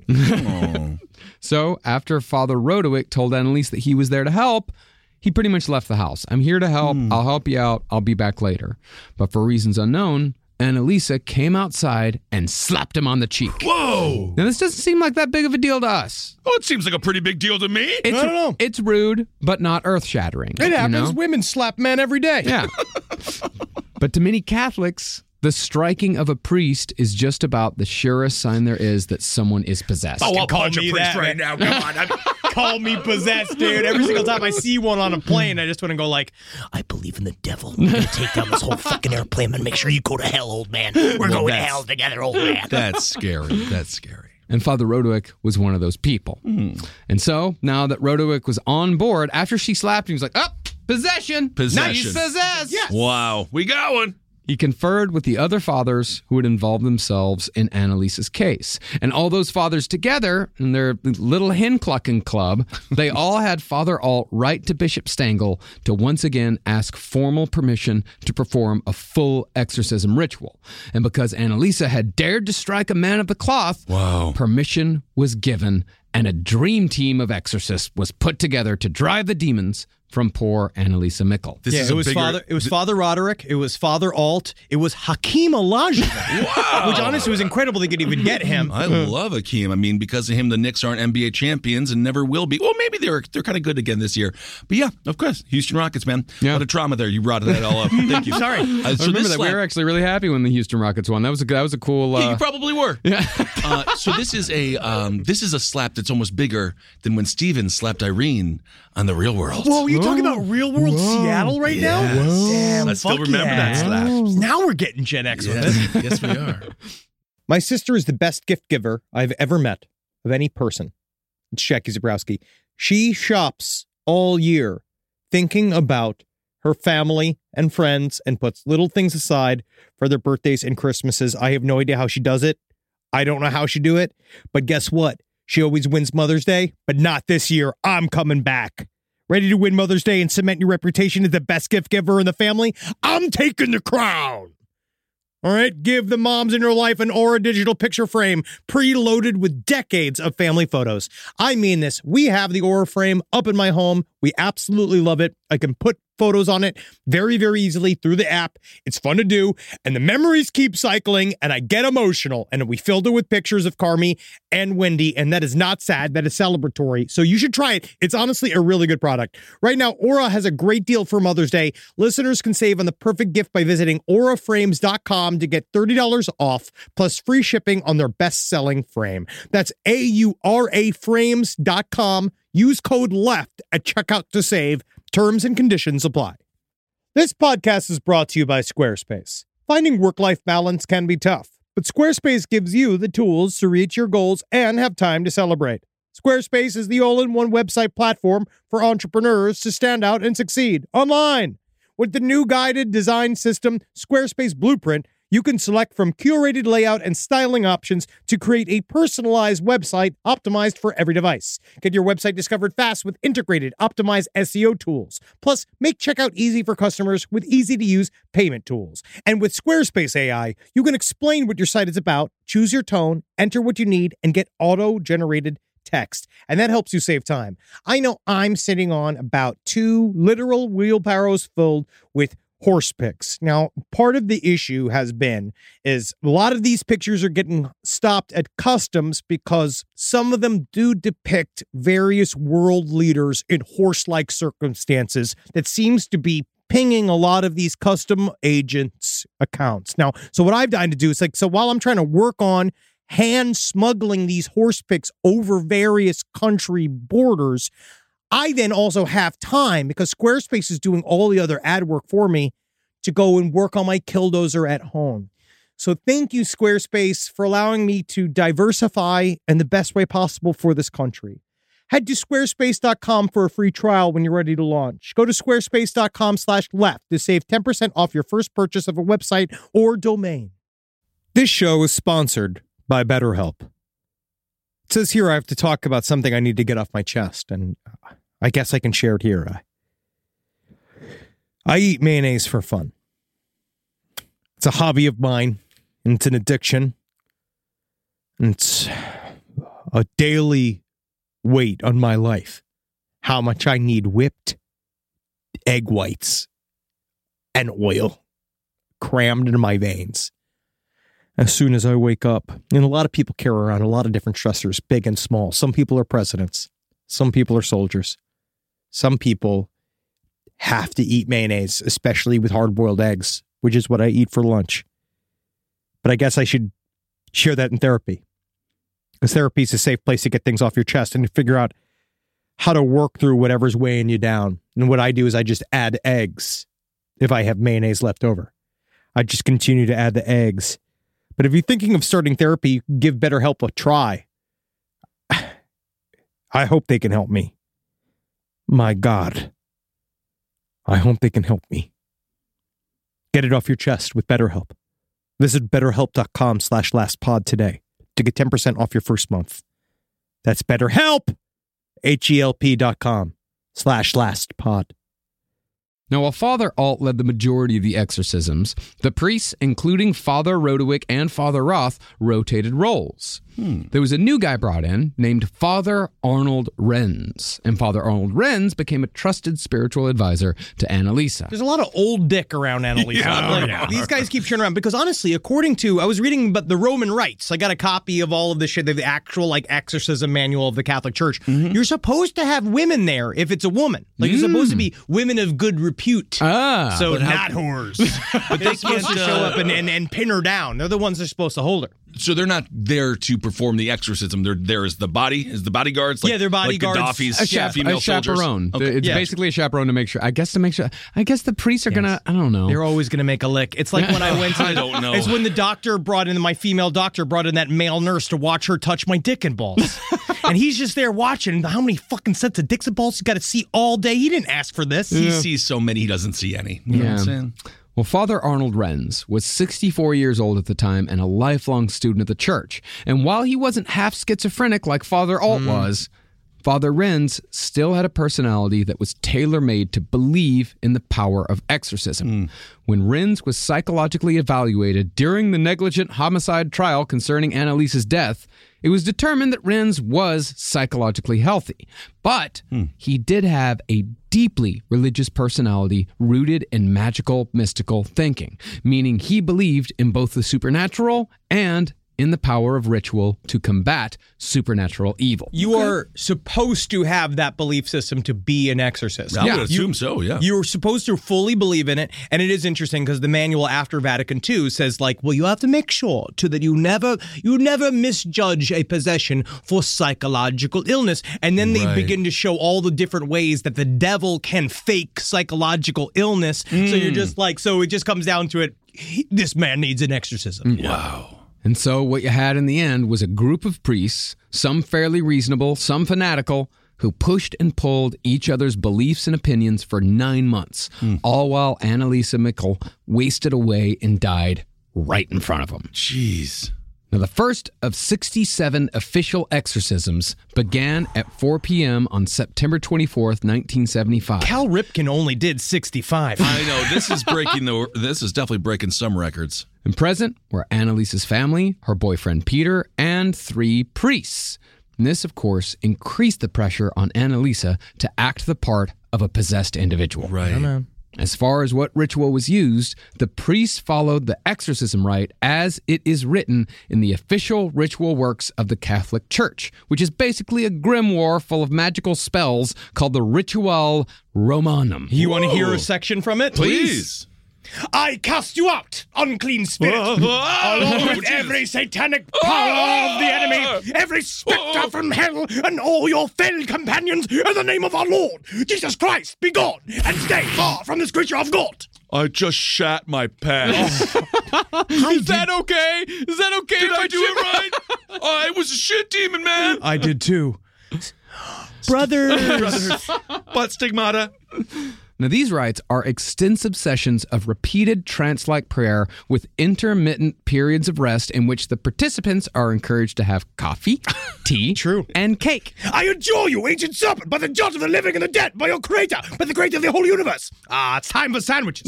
So after Father Rodewick told Annalise that he was there to help, he pretty much left the house. I'm here to help. I'll help you out. I'll be back later. But for reasons unknown, Annalisa came outside and slapped him on the cheek. Whoa! Now, this doesn't seem like that big of a deal to us. Oh, it seems like a pretty big deal to me. It's, I don't know. It's rude, but not earth-shattering. It you happens. know? Women slap men every day. Yeah. But to many Catholics, the striking of a priest is just about the surest sign there is that someone is possessed. Oh, I'll Call punch a me priest that, right man. now. Come on. I'm- Call me possessed, dude. Every single time I see one on a plane, I just want to go like, I believe in the devil. We're going to take down this whole fucking airplane and make sure you go to hell, old man. We're Well, going to that's- hell together, old man. That's scary. That's scary. And Father Rodewick was one of those people. And so, now that Rodewick was on board, after she slapped him, he was like, oh, Possession. Possession. Nice possess. Yes. Wow. We got one. He conferred with the other fathers who had involved themselves in Annalisa's case. And all those fathers together, in their little hen-clucking club, they all had Father Alt write to Bishop Stengel to once again ask formal permission to perform a full exorcism ritual. And because Annalisa had dared to strike a man of the cloth, wow. permission was given, and a dream team of exorcists was put together to drive the demons from poor Annalisa Mickle. This yeah, is it a was bigger, Father. It was Father Roderick. It was Father Alt. It was Hakeem Olajuwon. Wow. Which honestly was incredible they could even get him. I love Akeem. I mean, because of him, the Knicks aren't N B A champions and never will be. Well, maybe they're they're kind of good again this year. But yeah, of course, Houston Rockets, man. Yeah. A lot of trauma there. You brought that all up. Thank you. Sorry. Uh, I so remember this that slap, we were actually really happy when the Houston Rockets won. That was a that was a cool. Uh, yeah, you probably were. Yeah. uh, so this is a um, this is a slap that's almost bigger than when Steven slapped Irene on The Real World. Whoa, are you talking about Real World Seattle right now? Yes. Damn, I still fuck remember yeah. that slap. Now we're getting Gen X with this. Yes, yes, we are. My sister is the best gift giver I've ever met of any person. It's Jackie Zabrowski. She shops all year thinking about her family and friends and puts little things aside for their birthdays and Christmases. I have no idea how she does it. I don't know how she do it. But guess what? She always wins Mother's Day, but not this year. I'm coming back. Ready to win Mother's Day and cement your reputation as the best gift giver in the family? I'm taking the crown. All right, give the moms in your life an Aura digital picture frame preloaded with decades of family photos. I mean this. We have the Aura frame up in my home. We absolutely love it. I can put photos on it very, very easily through the app. It's fun to do, and the memories keep cycling, and I get emotional. And we filled it with pictures of Carmi and Wendy, and that is not sad. That is celebratory. So you should try it. It's honestly a really good product. Right now, Aura has a great deal for Mother's Day. Listeners can save on the perfect gift by visiting aura frames dot com to get thirty dollars off, plus free shipping on their best-selling frame. That's A U R A frames dot com. Use code LEFT at checkout to save. Terms and conditions apply. This podcast is brought to you by Squarespace. Finding work-life balance can be tough, but Squarespace gives you the tools to reach your goals and have time to celebrate. Squarespace is the all-in-one website platform for entrepreneurs to stand out and succeed online. With the new guided design system, Squarespace Blueprint, you can select from curated layout and styling options to create a personalized website optimized for every device. Get your website discovered fast with integrated, optimized S E O tools. Plus, make checkout easy for customers with easy-to-use payment tools. And with Squarespace A I, you can explain what your site is about, choose your tone, enter what you need, and get auto-generated text. And that helps you save time. I know I'm sitting on about two literal wheelbarrows filled with horse pics. Now, part of the issue has been is a lot of these pictures are getting stopped at customs because some of them do depict various world leaders in horse-like circumstances that seems to be pinging a lot of these custom agents' accounts. Now, so what I've done to do is like, so while I'm trying to work on hand smuggling these horse pics over various country borders, I then also have time, because Squarespace is doing all the other ad work for me, to go and work on my Killdozer at home. So thank you, Squarespace, for allowing me to diversify in the best way possible for this country. Head to squarespace dot com for a free trial when you're ready to launch. Go to squarespace dot com slash left to save ten percent off your first purchase of a website or domain. This show is sponsored by BetterHelp. It says here I have to talk about something I need to get off my chest, and I guess I can share it here. I eat mayonnaise for fun. It's a hobby of mine, and it's an addiction. And it's a daily weight on my life. How much I need whipped egg whites and oil crammed into my veins as soon as I wake up. And a lot of people carry around a lot of different stressors, big and small. Some people are presidents. Some people are soldiers. Some people have to eat mayonnaise, especially with hard-boiled eggs, which is what I eat for lunch. But I guess I should share that in therapy, because therapy is a safe place to get things off your chest and to figure out how to work through whatever's weighing you down. And what I do is I just add eggs if I have mayonnaise left over. I just continue to add the eggs. But if you're thinking of starting therapy, give BetterHelp a try. I hope they can help me. My God. I hope they can help me. Get it off your chest with BetterHelp. Visit betterhelp.com slash lastpod today to get ten percent off your first month. That's BetterHelp! H-E-L-P dot com slash lastpod. Now, while Father Alt led the majority of the exorcisms, the priests, including Father Rodewick and Father Roth, rotated roles. Hmm. There was a new guy brought in named Father Arnold Renz, and Father Arnold Renz became a trusted spiritual advisor to Annalisa. There's a lot of old dick around Annalisa. Yeah, like, yeah. These guys keep turning around because honestly, according to, I was reading about the Roman rites. I got a copy of all of this shit, the actual like exorcism manual of the Catholic Church. Mm-hmm. You're supposed to have women there if it's a woman. Like mm. you're supposed to be women of good repute. Ah, so but not how, whores. But they're they supposed can't to show uh, up and, and, and pin her down. They're the ones that are supposed to hold her. So they're not there to perform the exorcism. They're there as the body, as the bodyguards. Like, yeah, they're bodyguards. Like Gaddafi's a, chap- female a chaperone. Okay. It's yeah. basically a chaperone to make sure. I guess to make sure. I guess the priests are Yes. gonna. I don't know. They're always going to make a lick. It's like when I went to. I don't know. It's when the doctor brought in my female doctor brought in that male nurse to watch her touch my dick and balls, and he's just there watching. How many fucking sets of dicks and balls he's got to see all day? He didn't ask for this. He sees so many, he doesn't see any. You know Yeah. what I'm saying? Well, Father Arnold Renz was sixty-four years old at the time and a lifelong student of the church. And while he wasn't half schizophrenic like Father Alt mm. was, Father Renz still had a personality that was tailor-made to believe in the power of exorcism. Mm. When Renz was psychologically evaluated during the negligent homicide trial concerning Annalisa's death, it was determined that Renz was psychologically healthy. But hmm. he did have a deeply religious personality rooted in magical, mystical thinking, meaning he believed in both the supernatural and in the power of ritual to combat supernatural evil. You okay. are supposed to have that belief system to be an exorcist. I yeah. would assume so, yeah. You're supposed to fully believe in it, and it is interesting because the manual after Vatican Two says, like, well, you have to make sure to that you never you never misjudge a possession for psychological illness. And then they right. begin to show all the different ways that the devil can fake psychological illness. Mm. So you're just like, so it just comes down to it, this man needs an exorcism. Mm. Wow. And so what you had in the end was a group of priests, some fairly reasonable, some fanatical, who pushed and pulled each other's beliefs and opinions for nine months, mm. all while Annalisa Mickle wasted away and died right in front of them. Jeez. Now, the first of sixty-seven official exorcisms began at four p.m. on September twenty-fourth, nineteen seventy-five. Cal Ripken only did sixty-five. I know. This is breaking the. This is definitely breaking some records. And present were Annalisa's family, her boyfriend Peter, and three priests. And this, of course, increased the pressure on Annalisa to act the part of a possessed individual. Right. Yeah, as far as what ritual was used, the priests followed the exorcism rite as it is written in the official ritual works of the Catholic Church, which is basically a grimoire full of magical spells called the Ritual Romanum. You want to hear a section from it? Please. I cast you out, unclean spirit, along with every satanic power of the enemy, every spectre from hell, and all your fell companions, in the name of our Lord, Jesus Christ, be gone, and stay far from this creature of God. I just shat my pants. Is that okay? Is that okay? Did I do it right? Oh, I was a shit demon, man. I did too. Brothers. Brothers. Butt stigmata. Now, these rites are extensive sessions of repeated trance-like prayer with intermittent periods of rest in which the participants are encouraged to have coffee, tea, True. and cake. I adjure you, ancient serpent, by the judge of the living and the dead, by your creator, by the creator of the whole universe. Ah, it's time for sandwiches.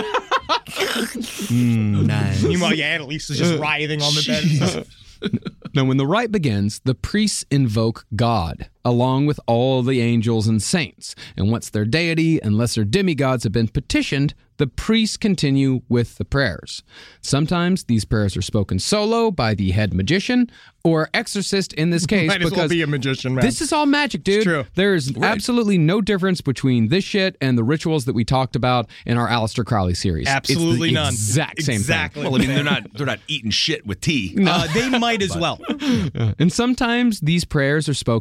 mm, nice. Meanwhile, your Annalisa's just writhing on the bed. Now, when the rite begins, the priests invoke God, along with all the angels and saints. And once their deity and lesser demigods have been petitioned, the priests continue with the prayers. Sometimes these prayers are spoken solo by the head magician or exorcist in this case. Might as because well be a magician, man. This is all magic, dude. It's true. There's right. absolutely no difference between this shit and the rituals that we talked about in our Aleister Crowley series. Absolutely it's the none. Exact same exactly. thing. Well, I mean, they're not they're not eating shit with tea. No. Uh, they might as well. And sometimes these prayers are spoken by the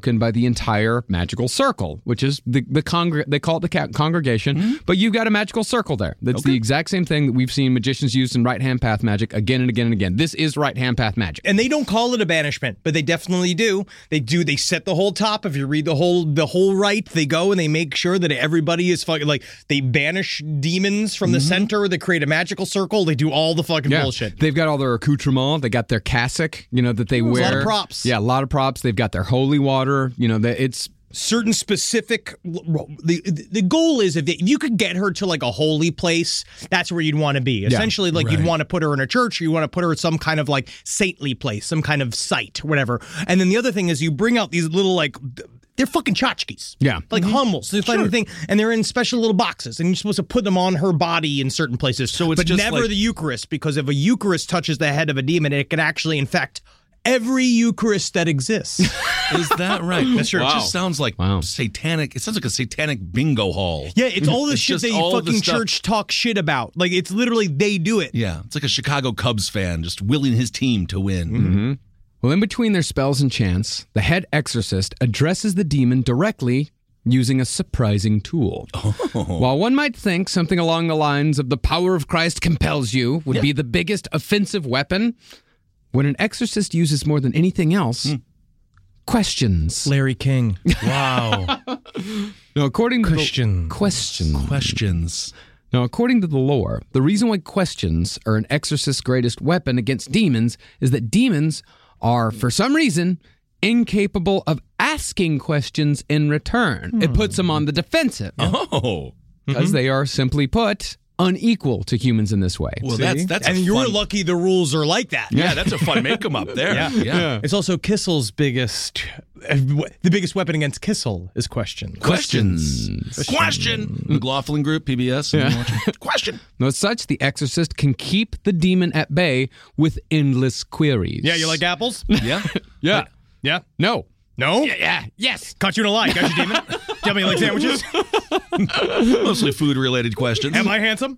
entire magical circle, which is the the congr- they call it the ca- congregation, mm-hmm. but you've got a magical circle there. That's okay. the exact same thing that we've seen magicians use in right hand path magic again and again and again. This is right hand path magic, and they don't call it a banishment, but they definitely do. They do. They set the whole top. If you read the whole the whole rite, they go and they make sure that everybody is fucking like they banish demons from mm-hmm. the center. They create a magical circle. They do all the fucking yeah. bullshit. They've got all their accoutrement. They got their cassock, you know, that they There's wear. A lot of props. Yeah, a lot of props. They've got their holy water. You know, that it's certain specific. The the goal is if, they, if you could get her to like a holy place, that's where you'd want to be. Essentially, yeah, like right. you'd want to put her in a church, or you want to put her at some kind of like saintly place, some kind of site, whatever. And then the other thing is you bring out these little like. They're fucking tchotchkes. Yeah. Like mm-hmm. hummels. They're sure. thing, and they're in special little boxes, and you're supposed to put them on her body in certain places. So it's but just never like... the Eucharist, because if a Eucharist touches the head of a demon, it can actually infect every Eucharist that exists. Is that right? That's right. Wow. It just sounds like wow. satanic. It sounds like a satanic bingo hall. Yeah, it's all the it's shit that you fucking church talk shit about. Like, it's literally, they do it. Yeah, it's like a Chicago Cubs fan just willing his team to win. Mm-hmm. Well, in between their spells and chants, the head exorcist addresses the demon directly using a surprising tool. Oh. While one might think something along the lines of the power of Christ compels you would yeah. be the biggest offensive weapon, when an exorcist uses more than anything else, mm. questions. Larry King. Wow. Now, according questions. to the, questions. Questions. Now, according to the lore, the reason why questions are an exorcist's greatest weapon against demons is that demons are, for some reason, incapable of asking questions in return. Hmm. It puts them on the defensive. Oh. Because mm-hmm. they are, simply put, unequal to humans in this way. Well, See? that's that's and a you're fun... lucky the rules are like that. Yeah, that's a fun make-em up there. Yeah. Yeah. yeah. It's also Kissel's biggest... Uh, the biggest weapon against Kissel is questions. Questions. Questions. Question. McLaughlin Group, P B S. Yeah. Question. Now, as such, the exorcist can keep the demon at bay with endless queries. Yeah, you like apples? Yeah. yeah. Like, yeah. No. No? Yeah, yeah. Yes. Caught you in a lie. Got you, demon. Tell me you like sandwiches? Mostly food-related questions. Am I handsome?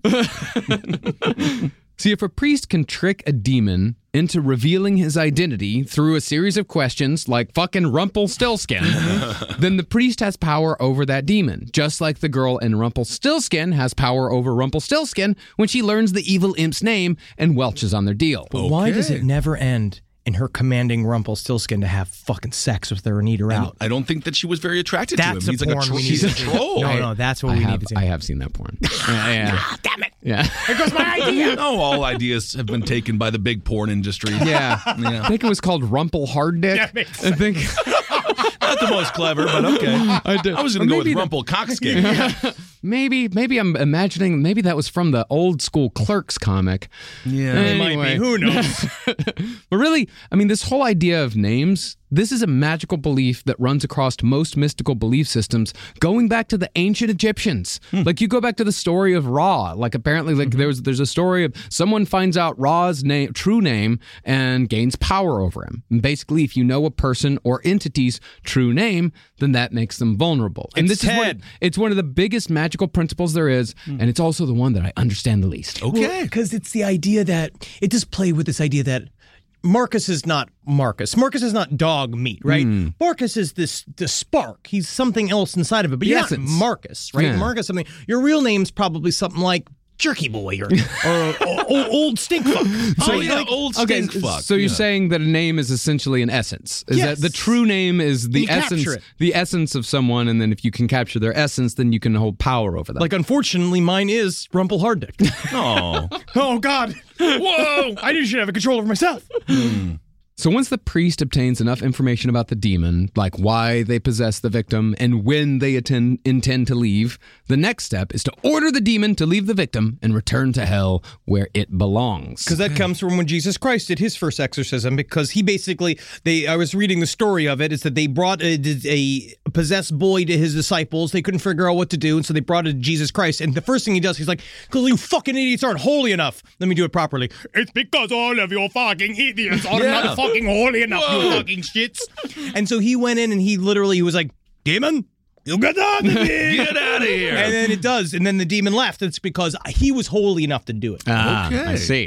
See, if a priest can trick a demon into revealing his identity through a series of questions like fucking Rumpelstiltskin, then the priest has power over that demon, just like the girl in Rumpelstiltskin has power over Rumpelstiltskin when she learns the evil imp's name and welches on their deal. But okay. why does it never end in her commanding Rumpelstiltskin to have fucking sex with her and eat her out? I don't think that she was very attracted that's to him. He's like a, tro- he's a troll. No, no, that's what I we have, need to see. I have seen that porn. yeah, yeah. Ah, damn it. Yeah. There goes my idea. No, all ideas have been taken by the big porn industry. Yeah. yeah. I think it was called Rumpel Hard Dick. Yeah, I think. Not the most clever, but okay. I, did. I was going to go with the, Rumpel Cockskin. Yeah. Maybe, maybe I'm imagining, maybe that was from the old school Clerks comic. Yeah. Anyway. It might be. Who knows? But really, I mean, this whole idea of names, this is a magical belief that runs across most mystical belief systems, going back to the ancient Egyptians. Hmm. Like, you go back to the story of Ra. Like, apparently, like mm-hmm. there's there's a story of someone finds out Ra's name, true name, and gains power over him. And basically, if you know a person or entity's true name, then that makes them vulnerable. And it's this Ted. is one, it's one of the biggest magical principles there is, hmm. and it's also the one that I understand the least. Okay, because well, it's the idea that it does play with this idea that Marcus is not Marcus. Marcus is not dog meat, right? Mm. Marcus is this the spark. He's something else inside of it. But you're not Marcus, right? Yeah. Marcus, something. Your real name's probably something like Jerky Boy or, or, or, or Old Stinkfuck. So, oh, yeah, like, Old Stinkfuck. So you're yeah. saying that a name is essentially an essence? Is yes. that the true name is the you essence, the essence of someone, and then if you can capture their essence, then you can hold power over them. Like, unfortunately, mine is Rumpel Hard Dick. Oh, oh God! Whoa! I should have a control over myself. Hmm. So once the priest obtains enough information about the demon, like why they possess the victim and when they attend, intend to leave, the next step is to order the demon to leave the victim and return to hell where it belongs. Because that comes from when Jesus Christ did his first exorcism, because he basically, they I was reading the story of it, is that they brought a, a possessed boy to his disciples. They couldn't figure out what to do, and so they brought it to Jesus Christ. And the first thing he does, he's like, because you fucking idiots aren't holy enough. Let me do it properly. It's because all of you fucking idiots are yeah. not fucking holy enough, Whoa. you fucking shits. And so he went in and he literally was like, demon, you get out of here. Get out of here. And then it does. And then the demon left. It's because he was holy enough to do it. Ah, okay. I see.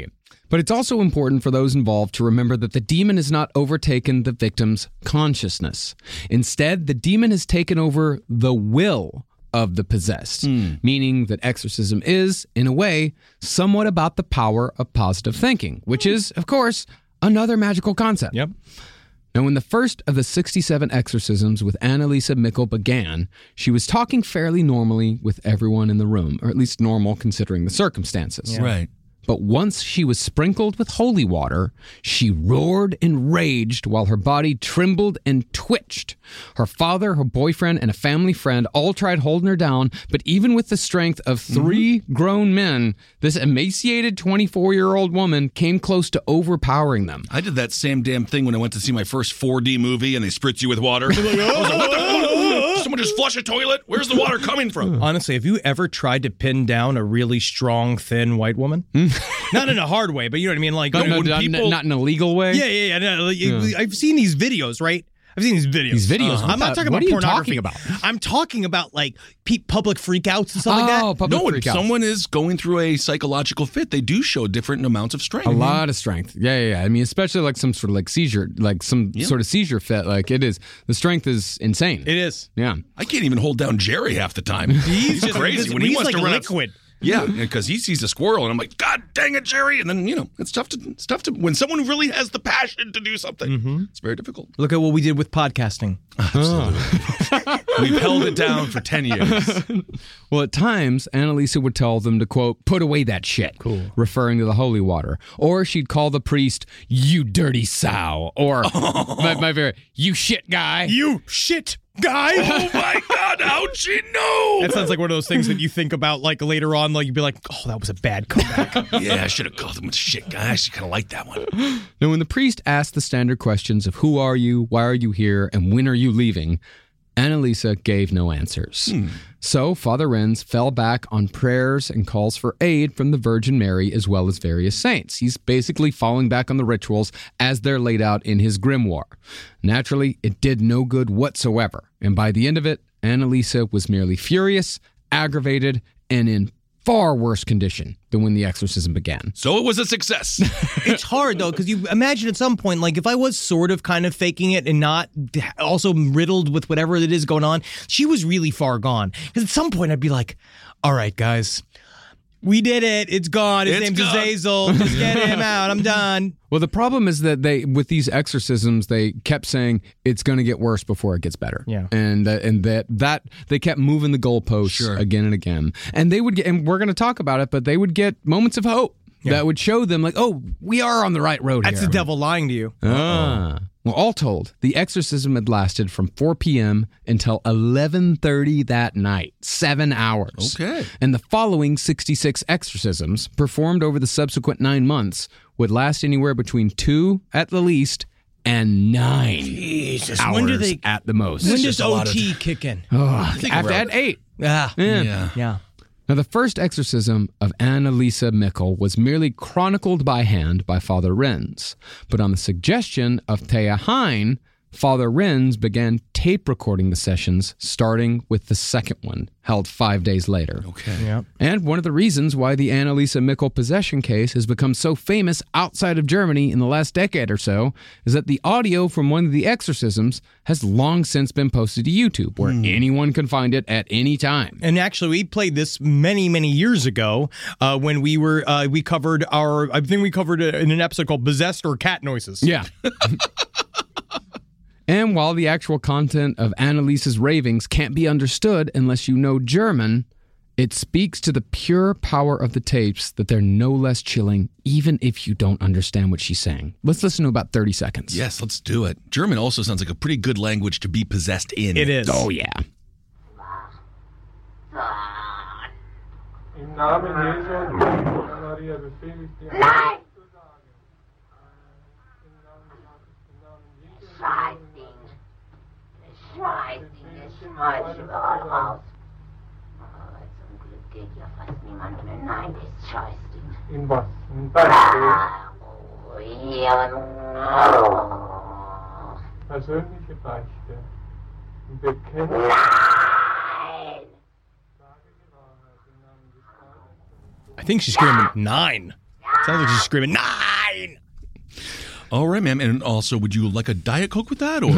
But it's also important for those involved to remember that the demon has not overtaken the victim's consciousness. Instead, the demon has taken over the will of the possessed, mm. meaning that exorcism is, in a way, somewhat about the power of positive thinking, which is, of course, another magical concept. Yep. Now, when the first of the sixty-seven exorcisms with Annalisa Mickle began, she was talking fairly normally with everyone in the room, or at least normal considering the circumstances. Yeah. Right. But once she was sprinkled with holy water, she roared and raged while her body trembled and twitched. Her father, her boyfriend, and a family friend all tried holding her down, but even with the strength of three mm-hmm. grown men, this emaciated twenty-four-year-old woman came close to overpowering them. I did that same damn thing when I went to see my first four D movie and they spritz you with water. I was like, what the fuck? Someone just flush a toilet? Where's the water coming from? Honestly, have you ever tried to pin down a really strong, thin white woman? Not in a hard way, but you know what I mean? Like, no, no, when people... not in a legal way? Yeah, yeah, yeah. No, yeah. I've seen these videos, right? I've seen these videos. These videos? Uh-huh. I'm not talking what about are you pornography. Talking about? I'm talking about, like, pe- public freakouts and stuff oh, like that. Public no, when freakouts. someone is going through a psychological fit, they do show different amounts of strength. A lot of strength. Yeah, yeah, yeah. I mean, especially like some sort of like seizure, like some yeah. sort of seizure fit. Like it is. The strength is insane. It is. Yeah. I can't even hold down Jerry half the time. He's just crazy. When he wants like to run liquid. Out, yeah, because he sees a squirrel, and I'm like, God dang it, Jerry! And then you know, it's tough to, it's tough to when someone really has the passion to do something. Mm-hmm. It's very difficult. Look at what we did with podcasting. Absolutely, oh. We've held it down for ten years. Well, at times, Annalisa would tell them to quote, "Put away that shit," cool. referring to the holy water, or she'd call the priest, "You dirty sow," or oh. my, my favorite, "You shit guy," "You shit." Guy. Oh my God, how'd she know? That sounds like one of those things that you think about like later on, like you'd be like, oh, that was a bad comeback. Yeah, I should have called him a shit guy. I actually kind of like that one. Now, when the priest asked the standard questions of who are you, why are you here, and when are you leaving, Annalisa gave no answers. Hmm. So Father Renz fell back on prayers and calls for aid from the Virgin Mary as well as various saints. He's basically falling back on the rituals as they're laid out in his grimoire. Naturally, it did no good whatsoever. And by the end of it, Annalisa was merely furious, aggravated, and in far worse condition than when the exorcism began. So it was a success. It's hard, though, because you imagine at some point, like, if I was sort of kind of faking it and not also riddled with whatever it is going on, she was really far gone. Because at some point, I'd be like, all right, guys, we did it. It's gone. His it's name's gone. Azazel. Just get him out. I'm done. Well, the problem is that they, with these exorcisms, they kept saying it's going to get worse before it gets better. Yeah, and uh, and that that they kept moving the goalposts sure. again and again. And they would get, and we're going to talk about it, but they would get moments of hope yeah. that would show them, like, oh, we are on the right road. That's here. the devil lying to you. Ah. Well, all told, the exorcism had lasted from four p.m. until eleven thirty that night, seven hours. Okay. And the following sixty-six exorcisms, performed over the subsequent nine months, would last anywhere between two, at the least, and nine Jesus. hours when do they, at the most. When does O T of, kick in? Oh, after at eight. Ah, yeah. yeah. yeah. Now, the first exorcism of Annalisa Mickle was merely chronicled by hand by Father Renz. But on the suggestion of Thea Hein, Father Renz began tape recording the sessions, starting with the second one, held five days later. Okay. Yep. And one of the reasons why the Annalisa Mickle possession case has become so famous outside of Germany in the last decade or so is that the audio from one of the exorcisms has long since been posted to YouTube, where mm. anyone can find it at any time. And actually, we played this many, many years ago uh, when we were uh, we covered our. I think we covered it in an episode called "Possessed" or "Cat Noises." Yeah. And while the actual content of Annalisa's ravings can't be understood unless you know German, it speaks to the pure power of the tapes that they're no less chilling, even if you don't understand what she's saying. Let's listen to about thirty seconds. Yes, let's do it. German also sounds like a pretty good language to be possessed in. It is. Oh, yeah. Im Namen Jesu, Maria, befehle ich dir. Nein! Scheißding. Scheißding, das schmeiß ich überall raus. Aber zum Glück geht ja fast niemand mehr. Nein, das Scheißding. In was? In Beispiel? Persönliche Beichte. Bekennen. Nein! I think she's screaming nine. Sounds like she's screaming, nine! All right, ma'am. And also, would you like a Diet Coke with that? Or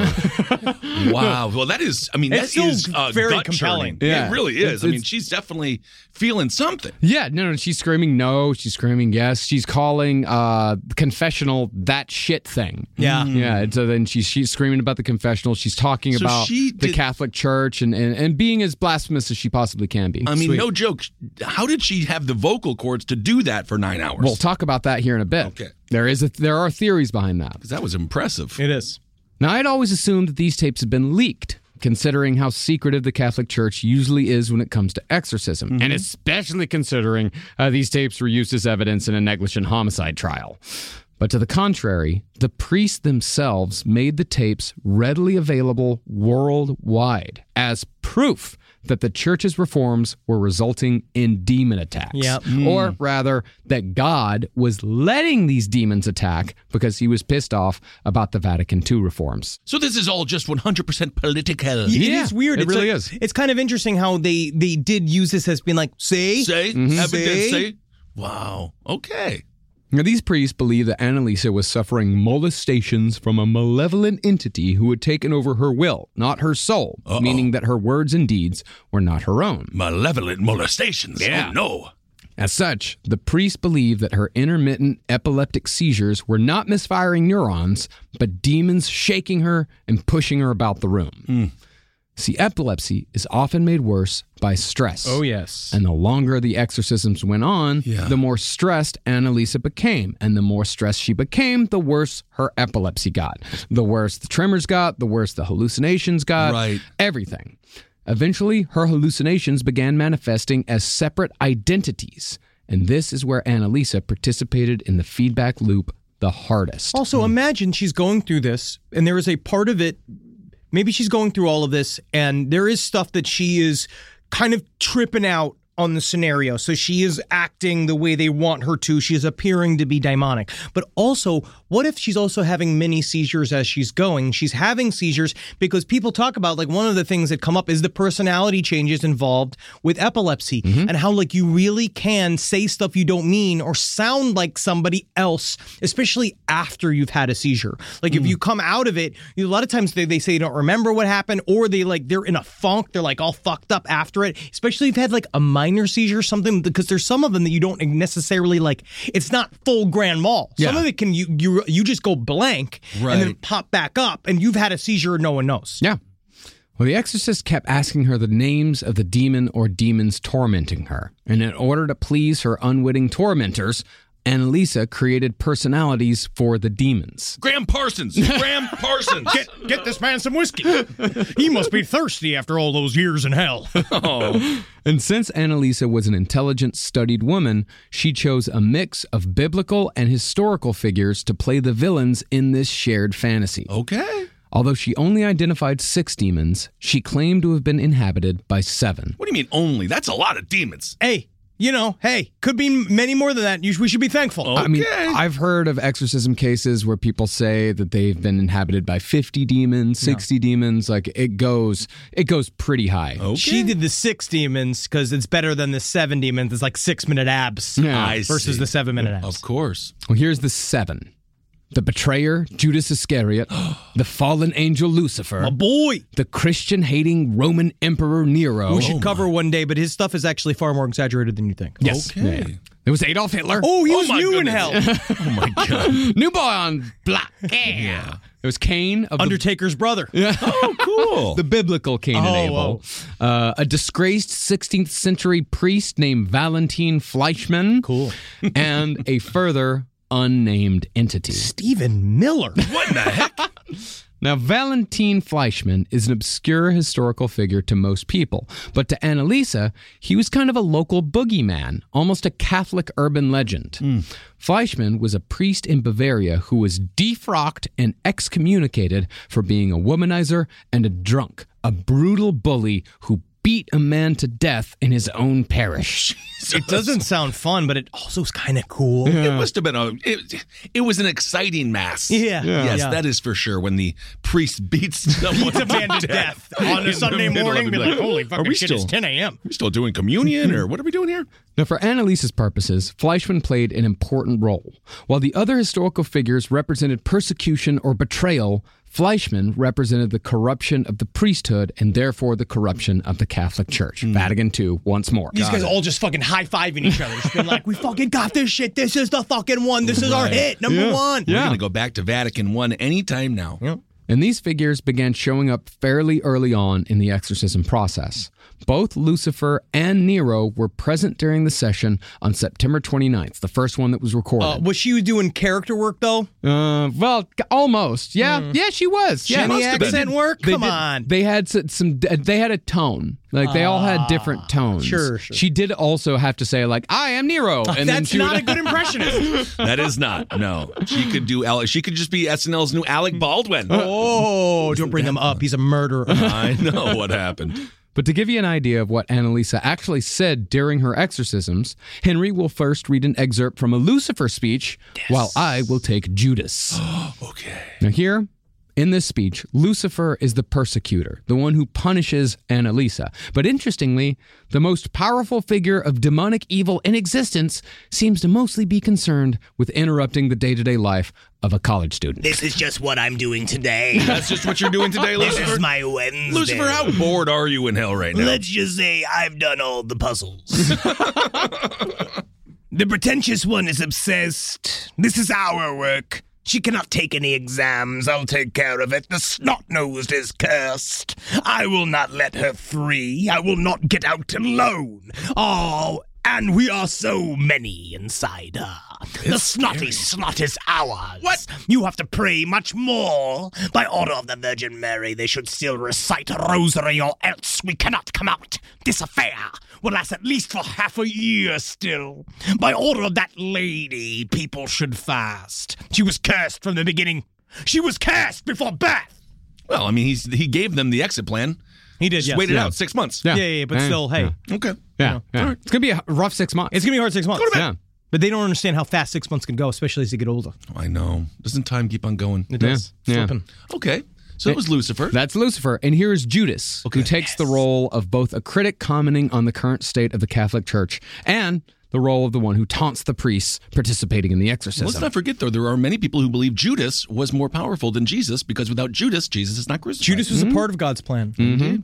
wow. Well, that is, I mean, It's that is still uh, very gut compelling. churning. Yeah. It really is. It's- I mean, it's- she's definitely feeling something. Yeah, no, no, she's screaming no, she's screaming yes, she's calling uh confessional that shit thing. Yeah. Yeah, and so then she's she's screaming about the confessional, she's talking So about she the did- Catholic Church and, and, and being as blasphemous as she possibly can be. I mean, Sweet. no joke. How did she have the vocal cords to do that for nine hours? We'll talk about that here in a bit. Okay. There is a, there are theories behind that. Because that was impressive. It is. Now, I'd always assumed that these tapes had been leaked, considering how secretive the Catholic Church usually is when it comes to exorcism, Mm-hmm. and especially considering uh, these tapes were used as evidence in a negligent homicide trial. But to the contrary, the priests themselves made the tapes readily available worldwide as proof that the church's reforms were resulting in demon attacks. Yep. Or rather, that God was letting these demons attack because he was pissed off about the Vatican Two reforms. So this is all just one hundred percent political. It Yeah, is weird. it it's really like- is. It's kind of interesting how they they did use this as being like, say, Say, Mm-hmm. evidence, Say? say. Wow. Okay. Now, these priests believe that Annalisa was suffering molestations from a malevolent entity who had taken over her will, not her soul, Uh-oh. meaning that her words and deeds were not her own. Malevolent molestations. Yeah. Oh, no. As such, the priests believed that her intermittent epileptic seizures were not misfiring neurons, but demons shaking her and pushing her about the room. See, epilepsy is often made worse by stress. Oh, yes. And the longer the exorcisms went on, Yeah. the more stressed Annalisa became. And the more stressed she became, the worse her epilepsy got. The worse the tremors got, the worse the hallucinations got. Right. Everything. Eventually, her hallucinations began manifesting as separate identities. And this is where Annalisa participated in the feedback loop the hardest. Also, imagine she's going through this, and there is a part of it. Maybe she's going through all of this, and there is stuff that she is kind of tripping out on the scenario. So she is acting the way they want her to. She is appearing to be demonic. But also, what if she's also having mini seizures as she's going? She's having seizures because people talk about, like, one of the things that come up is the personality changes involved with epilepsy and how, like, you really can say stuff you don't mean or sound like somebody else, especially after you've had a seizure. Like, if you come out of it, you, a lot of times they, they say they don't remember what happened, or they, like, they're in a funk. They're, like, all fucked up after it, especially if you've had, like, a minor seizure, something, because there's some of them that you don't necessarily, like, it's not full grand mal. Some Yeah. of it can, you you you just go blank and then Right. pop back up, and you've had a seizure and no one knows. Yeah. Well, the exorcist kept asking her the names of the demon or demons tormenting her. And in order to please her unwitting tormentors, Annalisa created personalities for the demons. Graham Parsons. Graham Parsons. Get, get this man some whiskey. He must be thirsty after all those years in hell. Oh. And since Annalisa was an intelligent, studied woman, she chose a mix of biblical and historical figures to play the villains in this shared fantasy. Okay. Although she only identified six demons, she claimed to have been inhabited by seven. What do you mean only? That's a lot of demons. Hey, you know, hey, could be many more than that. You, we should be thankful. I mean, Okay. I've heard of exorcism cases where people say that they've been inhabited by fifty demons, sixty demons. Like it goes, it goes pretty high. Okay. She did the six demons because it's better than the seven demons. It's like six minute abs Yeah. I versus see. the seven minute abs. Of course. Well, here's the seven. The betrayer, Judas Iscariot, the fallen angel Lucifer, My boy. the Christian-hating Roman Emperor Nero. We should cover one day, but his stuff is actually far more exaggerated than you think. Yes. Okay. Yeah, yeah. There was Adolf Hitler. Oh, he Oh was my new in goodness. hell. Oh my God. New boy on block. Yeah. There was Cain of the Undertaker's brother. Oh, cool. the biblical Cain and Oh, Abel, uh, a disgraced sixteenth century priest named Valentin Fleischmann, Cool. and a further unnamed entity. Stephen Miller. What in the heck? Now, Valentin Fleischmann is an obscure historical figure to most people, but to Annalisa, he was kind of a local boogeyman, almost a Catholic urban legend. Fleischmann was a priest in Bavaria who was defrocked and excommunicated for being a womanizer and a drunk, a brutal bully who beat a man to death in his own parish. It doesn't sound fun, but it also is kind of cool. It must have been a. It, it was an exciting mass. Yeah. yeah. Yes, yeah. that is for sure. When the priest beats someone beats a man to death on a Sunday morning, be like, holy fucking are we shit, still, it's ten a.m. Are we still doing communion, or what are we doing here? Now, for Annalisa's purposes, Fleischmann played an important role. While the other historical figures represented persecution or betrayal, Fleischmann represented the corruption of the priesthood and therefore the corruption of the Catholic Church. Mm. Vatican two, once more. These got guys it. all just fucking high-fiving each other. Just been like, we fucking got this shit. This is the fucking one. This is right. our hit. Number yeah. one. We're Yeah. going to go back to Vatican one anytime now. Yep. And these figures began showing up fairly early on in the exorcism process. Both Lucifer and Nero were present during the session on September twenty-ninth, the first one that was recorded. Uh, was she doing character work, though? Uh, well, almost. Yeah, mm. yeah, she was. Yeah, Any accent work? They Come did, on. They had some. They had a tone. Like they all had different tones. Sure, sure. She did also have to say like, "I am Nero," and then That's she not would, a good impressionist. That is not. No, she could do. Ale- She could just be S N L's new Alec Baldwin. Oh, don't bring him up. He's a murderer. I know what happened. But to give you an idea of what Annalisa actually said during her exorcisms, Henry will first read an excerpt from a Lucifer speech, yes. while I will take Judas. Okay. Now here, in this speech, Lucifer is the persecutor, the one who punishes Annalisa. But interestingly, the most powerful figure of demonic evil in existence seems to mostly be concerned with interrupting the day-to-day life of a college student. This is just what I'm doing today. That's just what you're doing today, Lucifer? This is my Wednesday. Lucifer, how bored are you in hell right now? Let's just say I've done all the puzzles. The pretentious one is obsessed. This is our work. She cannot take any exams. I'll take care of it. The snot-nosed is cursed. I will not let her free. I will not get out alone. Oh, and we are so many inside her. The it's snotty scary. Snot is ours. What? You have to pray much more. By order of the Virgin Mary, they should still recite a rosary, or else we cannot come out. This affair will last at least for half a year still. By order of that lady, people should fast. She was cursed from the beginning. She was cursed before birth. Well, I mean, he's he gave them the exit plan. He did, Just yes. waited yeah. out six months. Yeah, yeah, yeah but yeah. still, hey. Yeah. Okay. Yeah. You know, yeah. right. It's going to be a rough six months. It's going to be a hard six months. Go to bed. Yeah. But they don't understand how fast six months can go, especially as they get older. I know. Doesn't time keep on going? It does. Yeah. Flipping. Okay. So it was Lucifer. That's Lucifer. And here is Judas, okay. who takes yes. the role of both a critic commenting on the current state of the Catholic Church and the role of the one who taunts the priests participating in the exorcism. Let's not forget, though, there are many people who believe Judas was more powerful than Jesus, because without Judas, Jesus is not crucified. Judas was mm-hmm. a part of God's plan. Mm-hmm.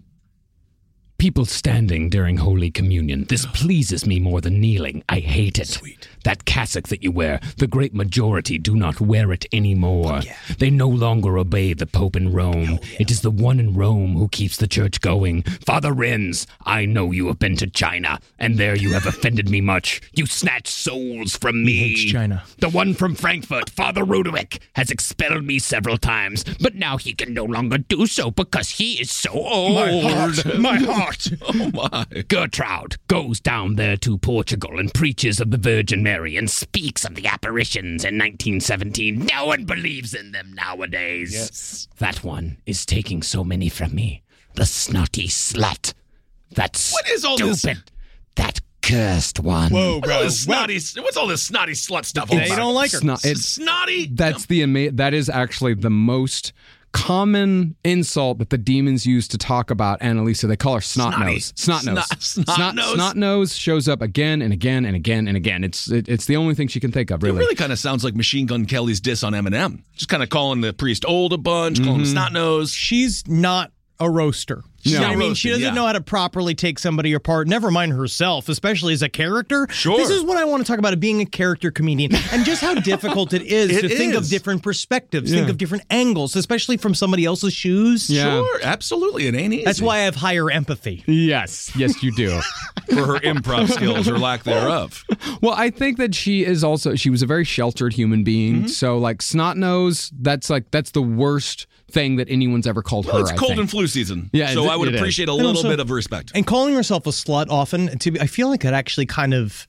People standing during Holy Communion. This pleases me more than kneeling. I hate it. Sweet. That cassock that you wear, the great majority do not wear it anymore. Yeah. They no longer obey the Pope in Rome. Yeah. It is the one in Rome who keeps the church going. Father Renz, I know you have been to China, and there you have offended me much. You snatch souls from me. He hates China. The one from Frankfurt, Father Roderick, has expelled me several times, but now he can no longer do so because he is so old. My heart. My heart. Oh, my. Gertrude goes down there to Portugal and preaches of the Virgin Mary and speaks of the apparitions in nineteen seventeen. No one believes in them nowadays. Yes. That one is taking so many from me. The snotty slut. That What is all stupid, this? that cursed one. Whoa, What's all, this snotty, what's all this snotty slut stuff? They about? don't like her. Sno- it's- Snotty? That's the ama- That is actually the most common insult that the demons use to talk about Annalisa. They call her snot Snotty. nose. Snot nose. Snot- snot snot, nose. snot nose shows up again and again and again and again. It's it, it's the only thing she can think of, really. It really kind of sounds like Machine Gun Kelly's diss on Eminem. Just kind of calling the priest old a bunch, calling him snot nose. She's not a roaster. No. I mean, Roasted, she doesn't yeah. know how to properly take somebody apart, never mind herself, especially as a character. Sure. This is what I want to talk about, being a character comedian, and just how difficult it is It to think of is. different perspectives, Yeah. think of different angles, especially from somebody else's shoes. Yeah. Sure, absolutely. It ain't easy. That's why I have higher empathy. Yes, yes, you do. For her improv skills or lack thereof. Well, I think that she is also, she was a very sheltered human being. Mm-hmm. So, like, snot nose, that's like, that's the worst thing that anyone's ever called Well, her. it's I cold think. and flu season. Yeah, so it- I would it is. appreciate a And little also- bit of respect. And calling herself a slut often, to be, I feel like that actually kind of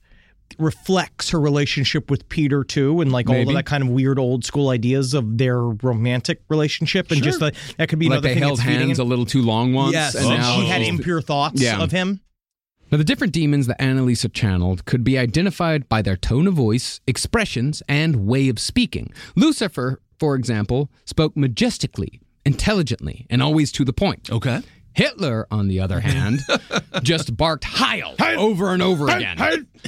reflects her relationship with Peter too, and like all Maybe. of that kind of weird old school ideas of their romantic relationship, and Sure. just like that could be like another they thing held that's feeding hands in. a little too long once. Yes, and now she had she's- impure thoughts Yeah. of him. Now, the different demons that Annalisa channeled could be identified by their tone of voice, expressions, and way of speaking. Lucifer, for example, spoke majestically, intelligently, and always to the point. Okay. Hitler, on the other hand, just barked Heil over and over again.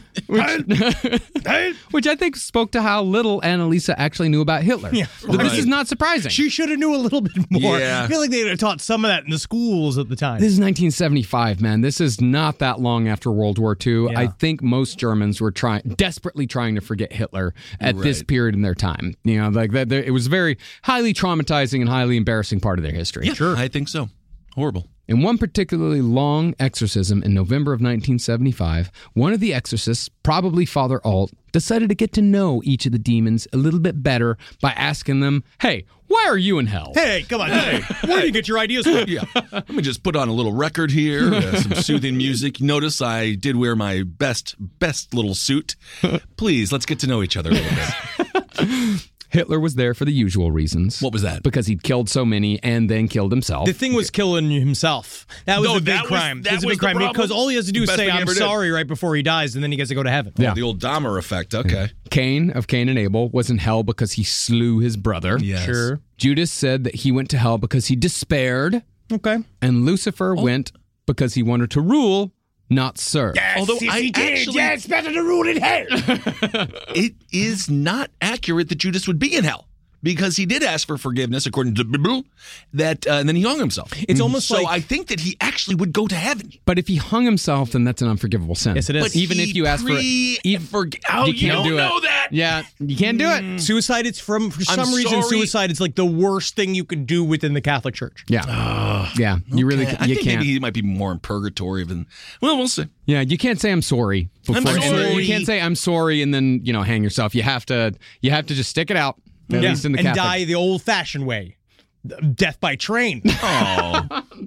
Which, which I think spoke to how little Annalisa actually knew about Hitler. Yeah, But this right. is not surprising. She should have knew a little bit more. Yeah. I feel like they would have taught some of that in the schools at the time. This is nineteen seventy-five, man. This is not that long after World War Two. Yeah. I think most Germans were trying, desperately trying to forget Hitler at this Right. period in their time. You know, like that. It was a very highly traumatizing and highly embarrassing part of their history. Yeah, sure. I think so. Horrible. In one particularly long exorcism in November of nineteen seventy-five, one of the exorcists, probably Father Alt, decided to get to know each of the demons a little bit better by asking them, "Hey, why are you in hell?" Hey, come on. Hey, where do you get your ideas from? Yeah. Let me just put on a little record here, uh, some soothing music. Notice I did wear my best, best little suit. Please, let's get to know each other a little bit. Hitler was there for the usual reasons. What was that? Because he'd killed so many and then killed himself. The thing was killing himself. That was No, the big that was- crime. that It was a was big the crime problem. because all he has to do is Best say, thing he "I'm ever did. sorry," right before he dies, and then he gets to go to heaven. Yeah. The old Dahmer effect. Okay. Cain of Cain and Abel was in hell because he slew his brother. Yes. Sure. Judas said that he went to hell because he despaired. Okay. And Lucifer Oh. went because he wanted to rule, not serve. Although I actually, Yeah, it's better to rule in hell. it is not accurate that Judas would be in hell because he did ask for forgiveness, according to the Bible, that, uh, and then he hung himself. It's almost so like- I think that he actually would go to heaven. But if he hung himself, then that's an unforgivable sin. Yes, it is. But Even he if you ask for it, pre- even- forg- oh, you you, can't don't do it. know that. Yeah, you can't do it. Suicide, it's from, for I'm some reason, sorry. suicide is like the worst thing you could do within the Catholic Church. Yeah, yeah. You really, Okay, I you think can't. maybe he might be more in purgatory than. Well, we'll see. Yeah, you can't say I'm sorry. I'm before- sorry. You can't say I'm sorry and then you know hang yourself. You have to. You have to just stick it out. At Yeah, least in the and Catholic. die the old-fashioned way. Death by train. Oh,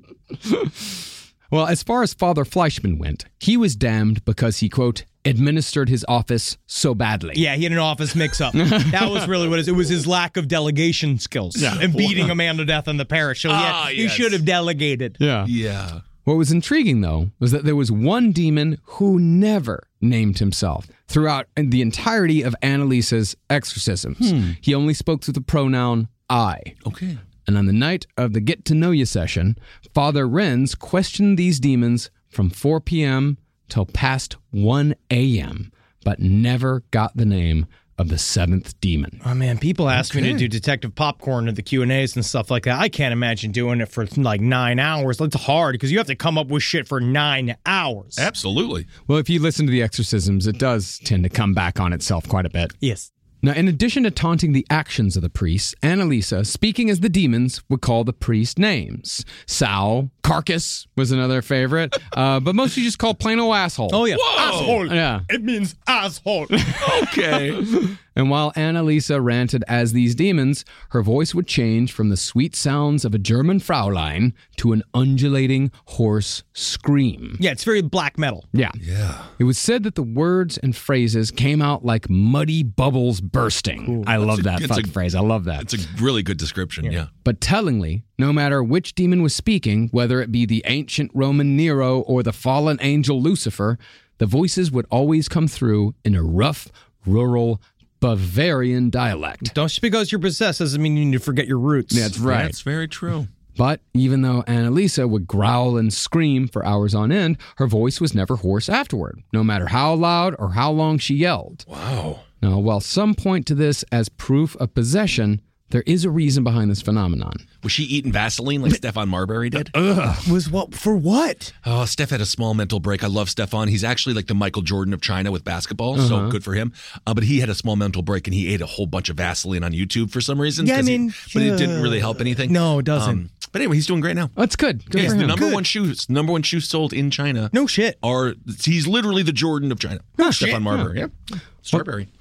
Well, as far as Father Fleischmann went, he was damned because he, quote, administered his office so badly. Yeah, he had an office mix-up. That was really what it is. It was his lack of delegation skills and beating a man to death in the parish. So yeah, Ah, he yes. should have delegated. Yeah. yeah. What was intriguing, though, was that there was one demon who never named himself throughout the entirety of Annalisa's exorcisms. Hmm. He only spoke to the pronoun I. Okay. And on the night of the Get to Know You session, Father Renz questioned these demons from four p.m. till past one a.m., but never got the name of the seventh demon. Oh man, people ask me to do Detective Popcorn at the Q and A's and stuff like that. I can't imagine doing it for like nine hours. It's hard because you have to come up with shit for nine hours. Absolutely. Well, if you listen to the exorcisms, it does tend to come back on itself quite a bit. Yes. Now, in addition to taunting the actions of the priests, Annalisa, speaking as the demons, would call the priest names. Sow, Carcass was another favorite, uh, but mostly just called plain old asshole. Oh yeah. Whoa. Asshole. Yeah. It means asshole. Okay. And while Annalisa ranted as these demons, her voice would change from the sweet sounds of a German Fraulein to an undulating, hoarse scream. Yeah, it's very black metal. Yeah. Yeah. It was said that the words and phrases came out like muddy bubbles bursting. I love a- that it's fucking a- phrase. I love that. It's a really good description. Yeah. But tellingly, no matter which demon was speaking, whether it be the ancient Roman Nero or the fallen angel Lucifer, the voices would always come through in a rough, rural, Bavarian dialect. Don't just because you're possessed doesn't mean you need to forget your roots. That's right. That's very true. But even though Annalisa would growl and scream for hours on end, her voice was never hoarse afterward, no matter how loud or how long she yelled. Wow. Now, while some point to this as proof of possession, there is a reason behind this phenomenon. Was she eating Vaseline like Stefan Marbury did? Was what for what? Oh, Steph had a small mental break. I love Stefan. He's actually like the Michael Jordan of China with basketball, so good for him. Uh, but he had a small mental break and he ate a whole bunch of Vaseline on YouTube for some reason. Yeah, I 'cause he- mean, but it didn't uh, really help anything. No, it doesn't. Um, but anyway, he's doing great now. That's good. Good He's for the him. number Good. one shoes, number one shoe sold in China. No shit. Are he's literally the Jordan of China. No Stefan shit. Marbury. Yeah. Strawberry.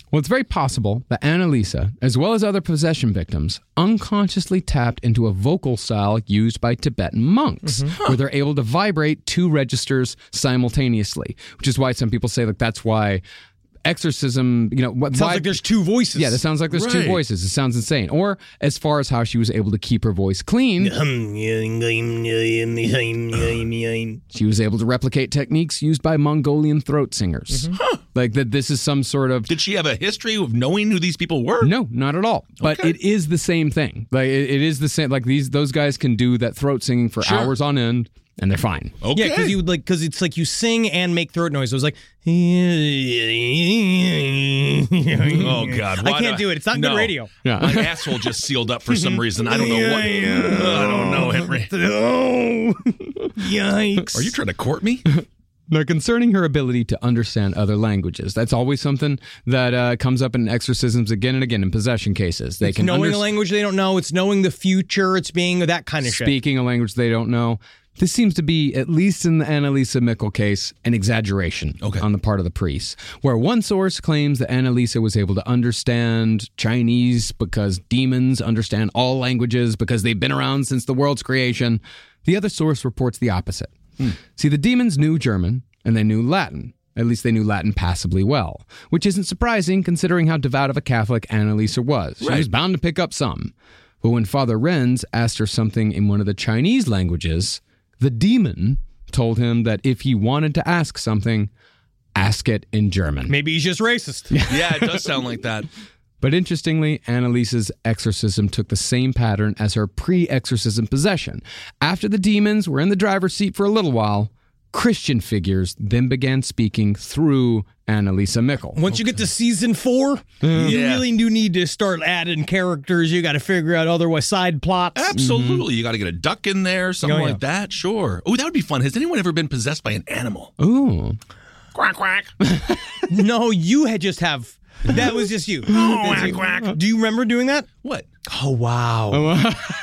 Well, it's very possible that Annalisa, as well as other possession victims, unconsciously tapped into a vocal style used by Tibetan monks, mm-hmm. where they're able to vibrate two registers simultaneously, which is why some people say, like, that's why exorcism, you know, what sounds why, like there's two voices. Yeah, that sounds like there's right. two voices. It sounds insane. Or as far as how she was able to keep her voice clean, she was able to replicate techniques used by Mongolian throat singers. Mm-hmm. Huh. Like that this is some sort of... Did she have a history of knowing who these people were? No, not at all. But okay. it is the same thing. Like it, it is the same. Like these, those guys can do that throat singing for sure. hours on end. And they're fine. Okay. Yeah, because you would like because it's like you sing and make throat noise. So it was like, oh God, I can't do it. It's not no. good radio. Yeah. My asshole just sealed up for some reason. I don't know what. I don't know, Henry. Oh, yikes! Are you trying to court me? Now, concerning her ability to understand other languages, that's always something that uh, comes up in exorcisms again and again in possession cases. They it's can knowing under- a language they don't know. It's knowing the future. It's being that kind of speaking shit. Speaking a language they don't know. This seems to be, at least in the Annalisa Mickle case, an exaggeration okay. on the part of the priests, where one source claims that Annalisa was able to understand Chinese because demons understand all languages because they've been around since the world's creation. The other source reports the opposite. Hmm. See, the demons knew German and they knew Latin. At least they knew Latin passably well, which isn't surprising considering how devout of a Catholic Annalisa was. She right. was bound to pick up some. But when Father Renz asked her something in one of the Chinese languages, the demon told him that if he wanted to ask something, ask it in German. Maybe he's just racist. Yeah, it does sound like that. But interestingly, Annalisa's exorcism took the same pattern as her pre-exorcism possession. After the demons were in the driver's seat for a little while, Christian figures then began speaking through Annalisa Mickle. Once okay. you get to season four, uh, you yeah. really do need to start adding characters. You got to figure out other side plots. Absolutely. Mm-hmm. You got to get a duck in there, something oh, yeah. like that. Sure. Oh, that would be fun. Has anyone ever been possessed by an animal? Ooh. Quack, quack. No, you had just have... That was just you. Oh, quack, quack. Do you remember doing that? What? Oh, wow.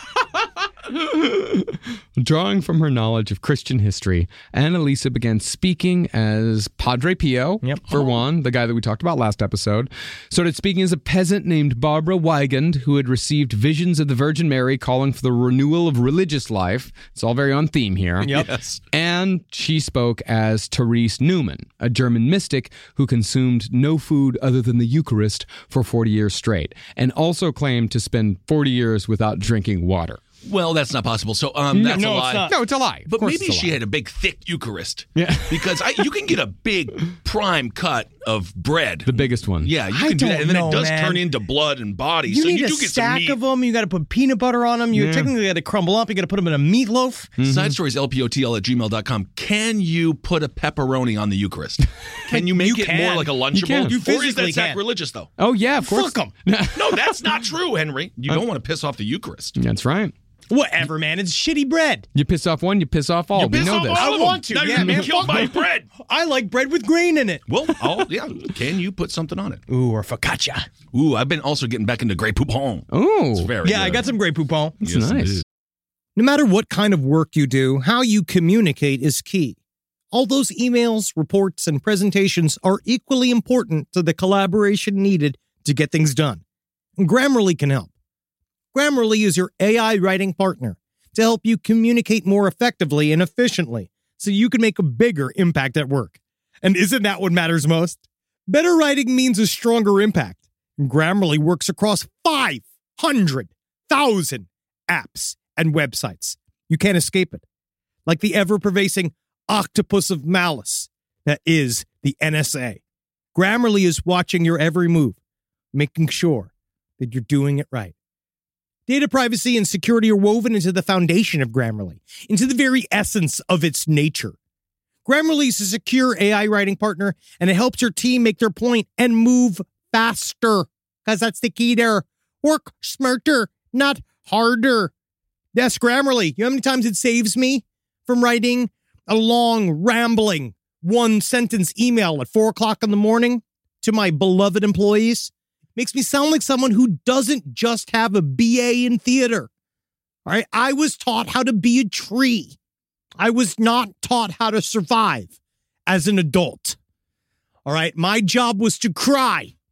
Drawing from her knowledge of Christian history, Annalisa began speaking as Padre Pio, yep. for oh. one, the guy that we talked about last episode. Started speaking as a peasant named Barbara Weigand, who had received visions of the Virgin Mary calling for the renewal of religious life. It's all very on theme here. Yep. Yes. And she spoke as Therese Newman, a German mystic who consumed no food other than the Eucharist for forty years straight, and also claimed to spend forty years without drinking water. Well, that's not possible. So um, that's no, a lie. It's not. No, it's a lie. But maybe she lie. had a big, thick Eucharist. Yeah. Because I, you can get a big prime cut of bread. The biggest one. Yeah, you I can do that. And then know, it does man. turn into blood and body. You so need you a do get stack some meat. of them. You got to put peanut butter on them. You Yeah. technically got to crumble up. You got to put them in a meatloaf. Mm-hmm. Side stories, L P O T L at gmail dot com. Can you put a pepperoni on the Eucharist? Can you make You it can. more like a Lunchable? can. You or is physically that can. sacrilegious, though? Oh, yeah, of course. Fuck them. No, that's not true, Henry. You don't want to piss off the Eucharist. That's right. Whatever, man. It's shitty bread. You piss off one, you piss off all. You we piss know off this. all I of them. want to. Now Yeah, you're gonna man. be killed by bread. I like bread with grain in it. Well, oh yeah. Can you put something on it? Ooh, or focaccia. Ooh, I've been also getting back into Grey Poupon. Ooh. It's very Yeah, good. I got some Grey Poupon. That's Yes, nice. indeed. No matter what kind of work you do, how you communicate is key. All those emails, reports, and presentations are equally important to the collaboration needed to get things done. And Grammarly can help. Grammarly is your A I writing partner to help you communicate more effectively and efficiently so you can make a bigger impact at work. And isn't that what matters most? Better writing means a stronger impact. And Grammarly works across five hundred thousand apps and websites. You can't escape it. Like the ever-pervasive octopus of malice that is the N S A. Grammarly is watching your every move, making sure that you're doing it right. Data privacy and security are woven into the foundation of Grammarly, into the very essence of its nature. Grammarly is a secure A I writing partner, and it helps your team make their point and move faster, because that's the key there. Work smarter, not harder. Yes, Grammarly. You know how many times it saves me from writing a long, rambling, one-sentence email at four o'clock in the morning to my beloved employees? Makes me sound like someone who doesn't just have a B A in theater. All right, I was taught how to be a tree. I was not taught how to survive as an adult. All right, my job was to cry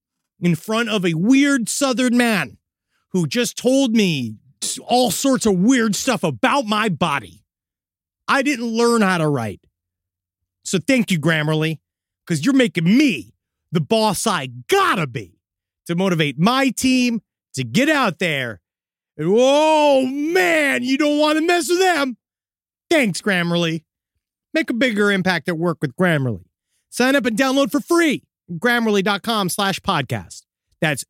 in front of a weird Southern man who just told me all sorts of weird stuff about my body. I didn't learn how to write. So thank you, Grammarly, because you're making me the boss I gotta be to motivate my team to get out there. And, oh, man, you don't want to mess with them. Thanks, Grammarly. Make a bigger impact at work with Grammarly. Sign up and download for free. Grammarly.com slash podcast. That's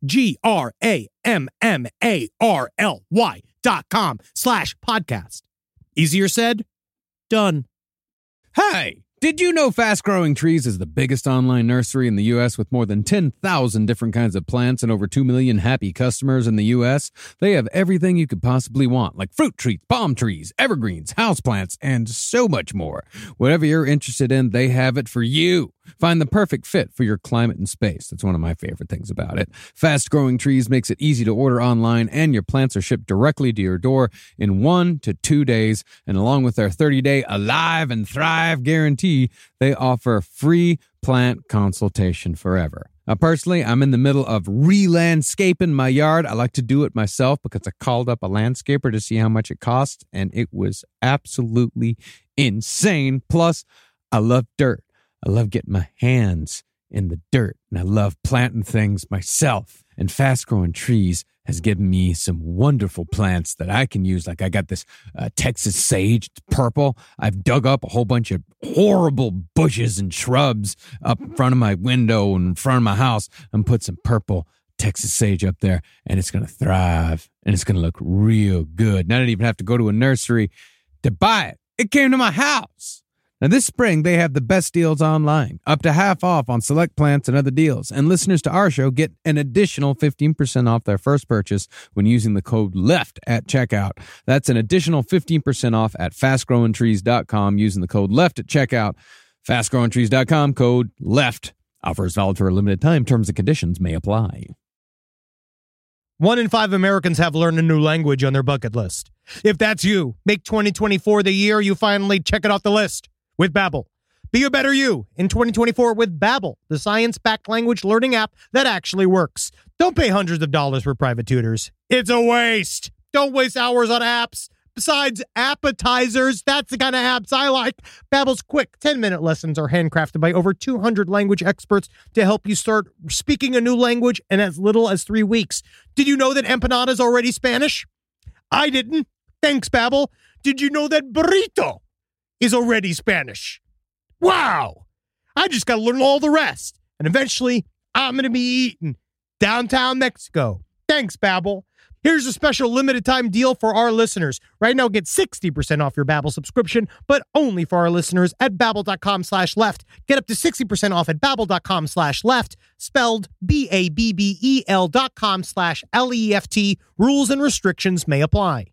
G-R-A-M-M-A-R-L-Y dot com slash podcast. Easier said, done. Hey, did you know Fast Growing Trees is the biggest online nursery in the U S with more than ten thousand different kinds of plants and over two million happy customers in the U S? They have everything you could possibly want, like fruit trees, palm trees, evergreens, houseplants, and so much more. Whatever you're interested in, they have it for you. Find the perfect fit for your climate and space. That's one of my favorite things about it. Fast Growing Trees makes it easy to order online, and your plants are shipped directly to your door in one to two days. And along with their thirty-day Alive and Thrive guarantee, they offer free plant consultation forever. Now, personally, I'm in the middle of re-landscaping my yard. I like to do it myself because I called up a landscaper to see how much it costs, and it was absolutely insane. Plus, I love dirt. I love getting my hands in the dirt, and I love planting things myself. And Fast Growing Trees has given me some wonderful plants that I can use. Like I got this uh, Texas sage, it's purple. I've dug up a whole bunch of horrible bushes and shrubs up in front of my window and in front of my house and put some purple Texas sage up there, and it's going to thrive, and it's going to look real good. And I didn't even have to go to a nursery to buy it. It came to my house. Now, this spring, they have the best deals online, up to half off on select plants and other deals. And listeners to our show get an additional fifteen percent off their first purchase when using the code LEFT at checkout. That's an additional fifteen percent off at fast growing trees dot com using the code LEFT at checkout. fast growing trees dot com, code LEFT. Offers valid for a limited time. Terms and conditions may apply. One in five Americans have learned a new language on their bucket list. If that's you, make twenty twenty-four the year you finally check it off the list. With Babbel. Be a better you in twenty twenty-four with Babbel, the science-backed language learning app that actually works. Don't pay hundreds of dollars for private tutors. It's a waste. Don't waste hours on apps. Besides appetizers, that's the kind of apps I like. Babbel's quick ten-minute lessons are handcrafted by over two hundred language experts to help you start speaking a new language in as little as three weeks. Did you know that empanada is already Spanish? I didn't. Thanks, Babbel. Did you know that burrito is already Spanish? Wow! I just got to learn all the rest. And eventually, I'm going to be eating downtown Mexico. Thanks, Babbel. Here's a special limited time deal for our listeners. Right now, get sixty percent off your Babbel subscription, but only for our listeners at babbel.com slash left. Get up to sixty percent off at babbel.com slash left, spelled B A B B E L dot com slash L E F T. Rules and restrictions may apply.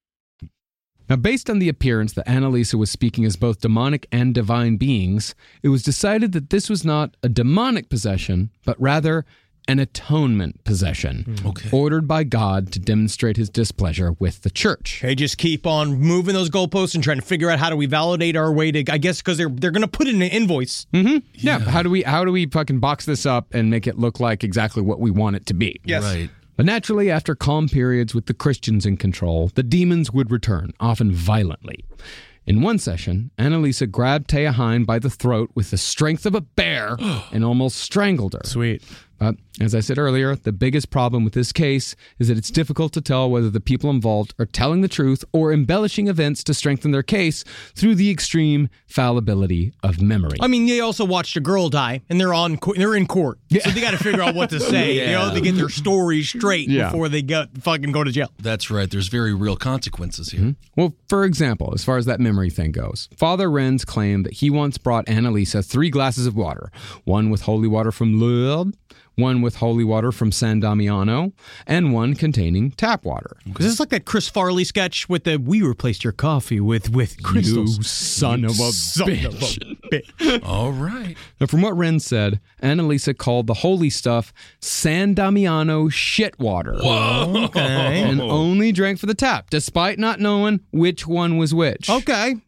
Now, based on the appearance that Annalisa was speaking as both demonic and divine beings, it was decided that this was not a demonic possession, but rather an atonement possession, okay. ordered by God to demonstrate his displeasure with the church. They just keep on moving those goalposts and trying to figure out how do we validate our way to, I guess, because they're they're going to put it in an invoice. Mm-hmm. Yeah. yeah. How do we how do we fucking box this up and make it look like exactly what we want it to be? Yes. Right. But naturally, after calm periods with the Christians in control, the demons would return, often violently. In one session, Annalisa grabbed Taya Hine by the throat with the strength of a bear and almost strangled her. Sweet. But, as I said earlier, the biggest problem with this case is that it's difficult to tell whether the people involved are telling the truth or embellishing events to strengthen their case through the extreme fallibility of memory. I mean, they also watched a girl die, and they're on they're in court, yeah. so they got to figure out what to say, yeah. you know, to get their story straight yeah. before they get fucking go to jail. That's right. There's very real consequences here. Mm-hmm. Well, for example, as far as that memory thing goes, Father Renz claimed that he once brought Annalisa three glasses of water, one with holy water from Lourdes, one with holy water from San Damiano, and one containing tap water. Okay. Is this like that Chris Farley sketch with the "we replaced your coffee with with crystals"? You son you of a son bitch. Of a bitch. All right. Now, from what Ren said, Annalisa called the holy stuff San Damiano shit water. Whoa. Okay. And only drank for the tap, despite not knowing which one was which. Okay.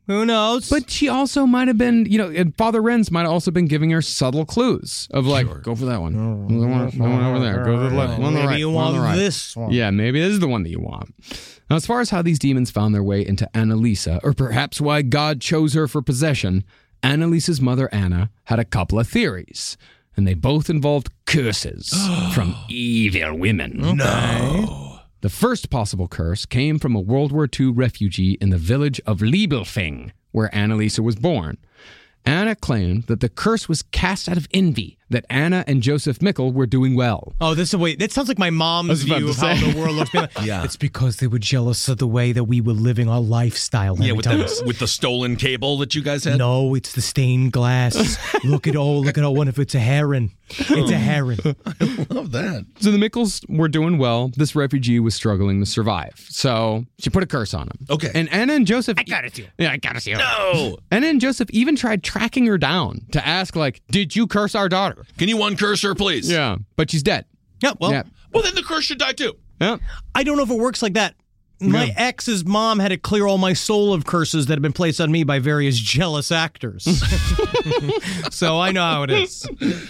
Who knows? But she also might have been, you know, and Father Renz might have also been giving her subtle clues of like, Sure. go for that one. The one, the one over there. Go to the left. One on the Maybe right. you one on want the right. this one. Yeah, maybe this is the one that you want. Now, as far as how these demons found their way into Annalisa, or perhaps why God chose her for possession, Annalisa's mother, Anna, had a couple of theories. And they both involved curses from evil women. No. The first possible curse came from a World War Two refugee in the village of Liebelfing, where Annalisa was born. Anna claimed that the curse was cast out of envy, that Anna and Joseph Mikkel were doing well. Oh, this is wait. That sounds like my mom's about view to of how say. the world looks. Yeah. It's because they were jealous of the way that we were living our lifestyle. Yeah, Every with time- the, with the stolen cable that you guys had? No, it's the stained glass. look at oh, look at oh, one if it's a heron. It's a heron. Love that. So the Mikkels were doing well. This refugee was struggling to survive. So she put a curse on him. Okay. And Anna and Joseph... I got it, you. Yeah, I got it, you. No. Anna and Joseph even tried tracking her down to ask, like, did you curse our daughter? Can you uncurse her, please? Yeah, but she's dead. Yeah, well, Yeah. Well, then the curse should die too. Yeah. I don't know if it works like that. My Yeah. ex's mom had to clear all my soul of curses that have been placed on me by various jealous actors. So I know how it is.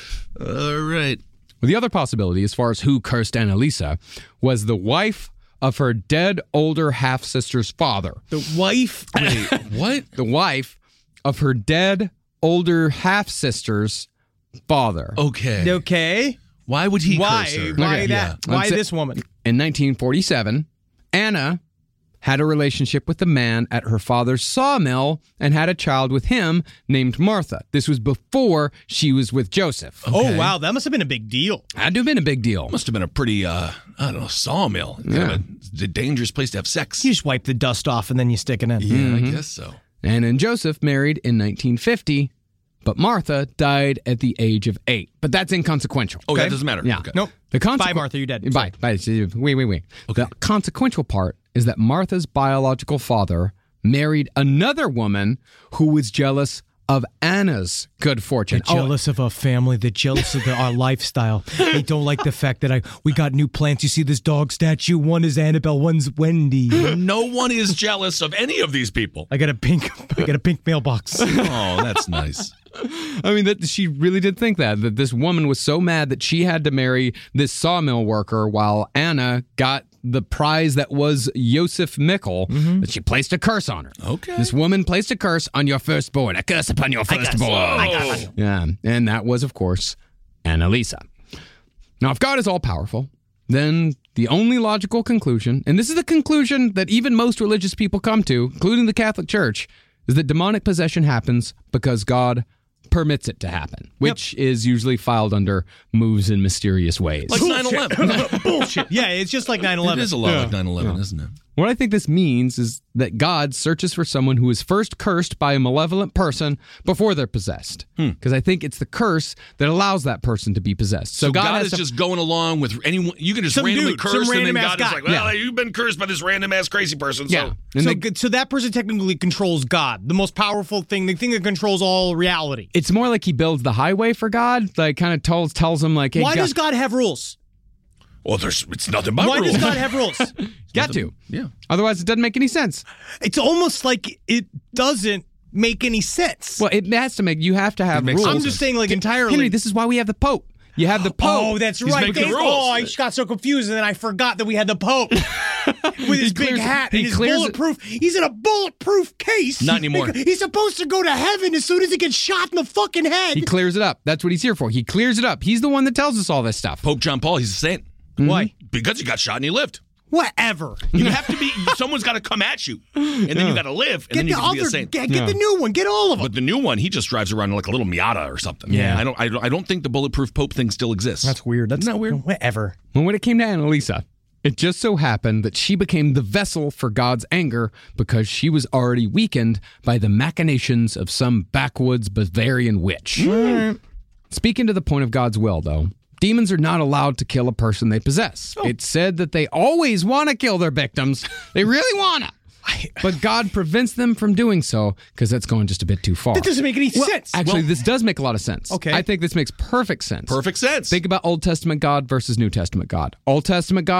All right. Well, the other possibility, as far as who cursed Annalisa, was the wife of her dead older half-sister's father. The wife. Wait, what? The wife of her dead older half-sister's father. Okay. Okay. Why would he Why? curse her? Why Okay. that? Yeah. Why Let's say- this woman? In nineteen forty-seven, Anna had a relationship with a man at her father's sawmill and had a child with him named Martha. This was before she was with Joseph. Oh, wow. That must have been a big deal. Had to have been a big deal. Must have been a pretty, uh, I don't know, sawmill. Kind Yeah. of a, a dangerous place to have sex. You just wipe the dust off and then you stick it in. Yeah, Mm-hmm. I guess so. Anna and Joseph married in nineteen fifty, but Martha died at the age of eight. But that's inconsequential. Oh, Okay. that doesn't matter. Yeah. Okay. Nope. The consequ- Bye, Martha. You're dead. Bye. Bye. Wait, wait, wait. The consequential part is that Martha's biological father married another woman who was jealous of Anna's good fortune. They're jealous of our family. They're jealous of the, our lifestyle. They don't like the fact that I we got new plants. You see this dog statue? One is Annabelle, one's Wendy. No one is jealous of any of these people. I got a pink. I got a pink mailbox. Oh, that's nice. I mean, that she really did think that, that this woman was so mad that she had to marry this sawmill worker while Anna got the prize that was Joseph Mikkel, that she placed a curse on her. Okay. This woman placed a curse on your firstborn, a curse upon your firstborn. Oh. Yeah, and that was, of course, Annalisa. Now, if God is all-powerful, then the only logical conclusion, and this is the conclusion that even most religious people come to, including the Catholic Church, is that demonic possession happens because God permits it to happen, which is usually filed under moves in mysterious ways. Like nine eleven. Bullshit. Yeah, it's just like nine It eleven. is a lot like nine eleven, isn't it? What I think this means is that God searches for someone who is first cursed by a malevolent person before they're possessed. Because I think it's the curse that allows that person to be possessed. So, So God, has is to- just going along with anyone. You can just Some randomly dude, curse, some and then random ass God is guy. like, well, Yeah. you've been cursed by this random ass crazy person. Yeah. So And So, they- good- so that person technically controls God, the most powerful thing, the thing that controls all reality. it's more like he builds the highway for God, like kind of tells tells him like, hey, Why God, does God have rules? well, there's it's nothing but Why rules. does God have rules? got to. Yeah. Otherwise, it doesn't make any sense. It's almost like it doesn't make any sense. Well, it has to make. You have to have It makes rules. I'm just saying, like, entirely. Henry, this is why we have the Pope. You have the Pope. Oh, that's He's right. making They- rules. Oh, I just got so confused, and then I forgot that we had the Pope with his big clears- hat he and his clears it- bulletproof. He's in a bulletproof case. Not anymore. He's supposed to go to heaven as soon as he gets shot in the fucking head. He clears it up. That's what he's here for. He clears it up. He's the one that tells us all this stuff. Pope John Paul, he's a saint. Why? Because he got shot and he lived. Whatever. You have to be, someone's got to come at you. And then you got to live. And Get then you the can be a other. saint. Get, get the new one. Get all of them. But the new one, he just drives around in like a little Miata or something. Yeah. I don't, I don't, I don't think the bulletproof Pope thing still exists. That's weird. That's Isn't that weird? Whatever. Well, when it came to Annalisa, it just so happened that she became the vessel for God's anger because she was already weakened by the machinations of some backwoods Bavarian witch. Speaking to the point of God's will, though, demons are not allowed to kill a person they possess. It's said that they always want to kill their victims. They really want to. But God prevents them from doing so because that's going just a bit too far. That doesn't make any Well, sense. Actually, Well- this does make a lot of sense. Okay. I think this makes perfect sense. Perfect sense. Think about Old Testament God versus New Testament God. Old Testament God,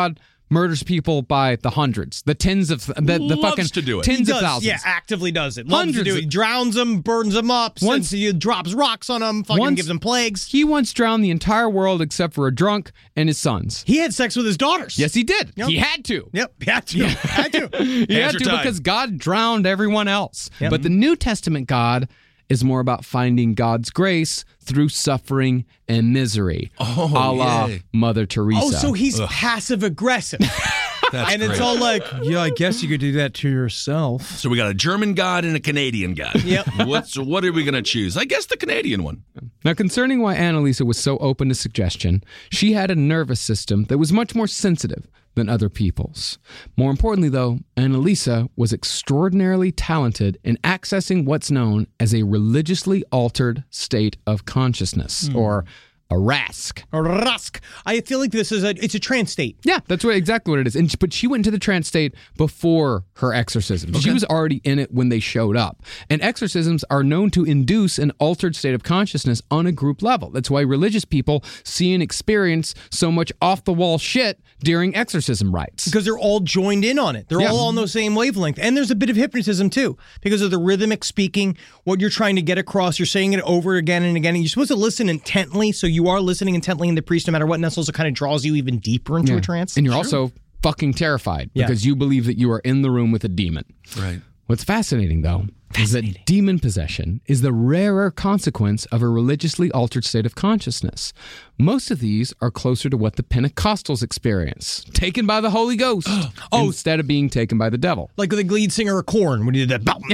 murders people by the hundreds, the tens of the, the Loves fucking to do it. tens He does, of thousands. Yeah, actively does it. Loves Hundreds to do it. of- He drowns them, burns them up, Once- sends you, drops rocks on them, fucking Once- gives them plagues. He once drowned the entire world except for a drunk and his sons. He had sex with his daughters. Yes, he did. Yep. He had to. Yep, he had to. Had to. He had your to time. because God drowned everyone else. Yep. But the New Testament God is more about finding God's grace through suffering and misery. Oh, a la yay. Mother Teresa. Oh, so he's passive aggressive. That's and great. it's all like, yeah, I guess you could do that to yourself. So we got a German god and a Canadian god. Yep. What's what are we going to choose? I guess the Canadian one. Now, concerning why Annalisa was so open to suggestion, she had a nervous system that was much more sensitive than other people's. More importantly, though, Annalisa was extraordinarily talented in accessing what's known as a religiously altered state of consciousness, or a R A S C. Or Rusk. I feel like this is a, it's a trance state. Yeah, that's what, exactly what it is. And, but she went into the trance state before her exorcism. She was already in it when they showed up. And exorcisms are known to induce an altered state of consciousness on a group level. That's why religious people see and experience so much off-the-wall shit during exorcism rites. Because they're all joined in on it. They're Yeah. all on the same wavelength. And there's a bit of hypnotism, too, because of the rhythmic speaking, what you're trying to get across. You're saying it over again and again. And you're supposed to listen intently, so you are listening intently in the priest, no matter what. And that's also kind of draws you even deeper into Yeah. a trance. And you're also fucking terrified Yeah. because you believe that you are in the room with a demon. Right. What's fascinating, though, is that demon possession is the rarer consequence of a religiously altered state of consciousness. Most of these are closer to what the Pentecostals experience, taken by the Holy Ghost, oh, instead of being taken by the devil. Like the lead singer of Korn when he did that.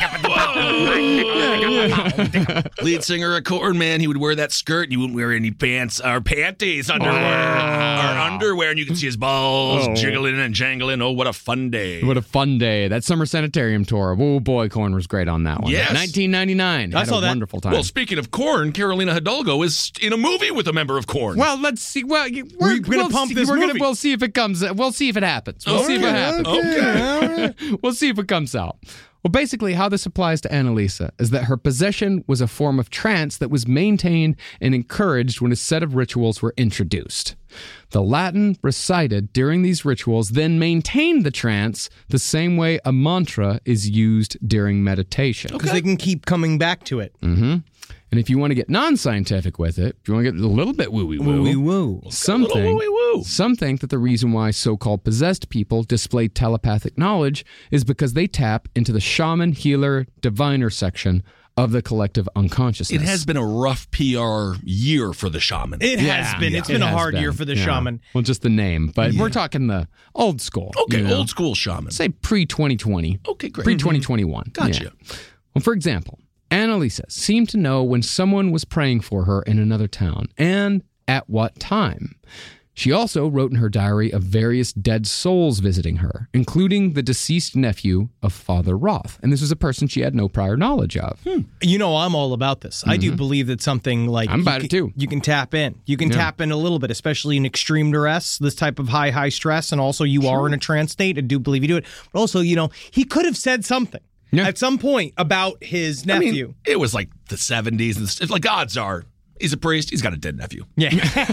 Lead singer of Korn, man, he would wear that skirt and he wouldn't wear any pants or panties underwear or underwear, and you could see his balls Oh. jiggling and jangling. Oh, what a fun day. What a fun day. That Summer Sanitarium tour. Oh, boy, Korn was great on that one. Yes. nineteen ninety-nine. I Had saw a that. wonderful time. Well, speaking of Korn, Carolina Hidalgo is in a movie with a member of Korn. Well, let's see. Well, we're, We're gonna we'll pump see, this we're movie. Gonna, we'll see if it comes. We'll see if it happens. We'll see if it Okay, happens. okay. We'll see if it comes out. Well, basically, how this applies to Annalisa is that her possession was a form of trance that was maintained and encouraged when a set of rituals were introduced. The Latin recited during these rituals then maintained the trance the same way a mantra is used during meditation. Because they can keep coming back to it. Mm-hmm. And if you want to get non-scientific with it, if you want to get a little bit woo-wee-woo, Woo-woo. some little think, woo-wee-woo. some think that the reason why so-called possessed people display telepathic knowledge is because they tap into the shaman, healer, diviner section of the collective unconsciousness. It has been a rough P R year for the shaman. It has been. It's been It a has hard been. year for the Yeah. shaman. Well, just the name, but we're talking the old school. Okay, you know? old school shaman. Say pre-twenty twenty. Okay, great. Pre-twenty twenty-one. Gotcha. Yeah. Well, for example, Annalisa seemed to know when someone was praying for her in another town and at what time. She also wrote in her diary of various dead souls visiting her, including the deceased nephew of Father Roth. And this was a person she had no prior knowledge of. Hmm. You know, I'm all about this. I do believe that something like I'm about you it can, too. You can tap in. You can Yeah. tap in a little bit, especially in extreme duress, this type of high, high stress, and also you are in a trance state. I do believe you do it. But also, you know, he could have said something Yeah. at some point about his I nephew. mean, it was like the seventies. And it's like odds are he's a priest. He's got a dead nephew. yeah.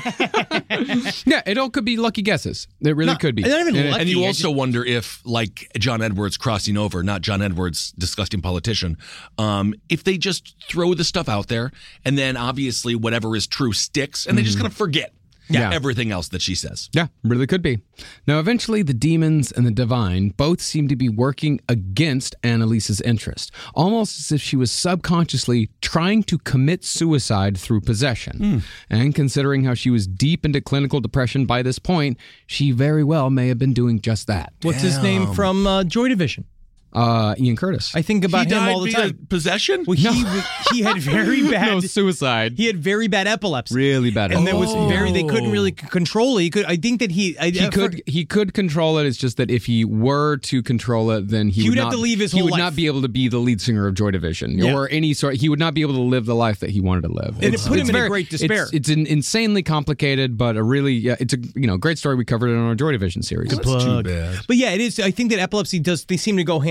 Yeah, it all could be lucky guesses. It really Not- could be. not even And it- lucky. And you I also wonder if, like John Edwards crossing over, not John Edwards, disgusting politician, um, if they just throw the stuff out there and then obviously whatever is true sticks and they just kind of forget Yeah. everything else that she says. Yeah, really could be. Now, eventually, the demons and the divine both seem to be working against Annalisa's interest, almost as if she was subconsciously trying to commit suicide through possession. And considering how she was deep into clinical depression by this point, she very well may have been doing just that. What's his name from uh, Joy Division? Uh, Ian Curtis. I think about He him died all the via time. possession? Well, he he had very bad no suicide. he had very bad epilepsy. Really bad. And there was epilepsy. very they couldn't really c- control it. He could I think that he I, He uh, could he could control it. It's just that if he were to control it, then he, He would have not, to leave his He whole would life. not be able to be the lead singer of Joy Division Yeah. or any sort. He would not be able to live the life that he wanted to live. And it put him in a very- great despair. It's, it's an insanely complicated, but a really yeah, it's a you know great story. We covered it on our Joy Division series. Plug. But yeah, it is. I think that epilepsy does. They seem to go hand in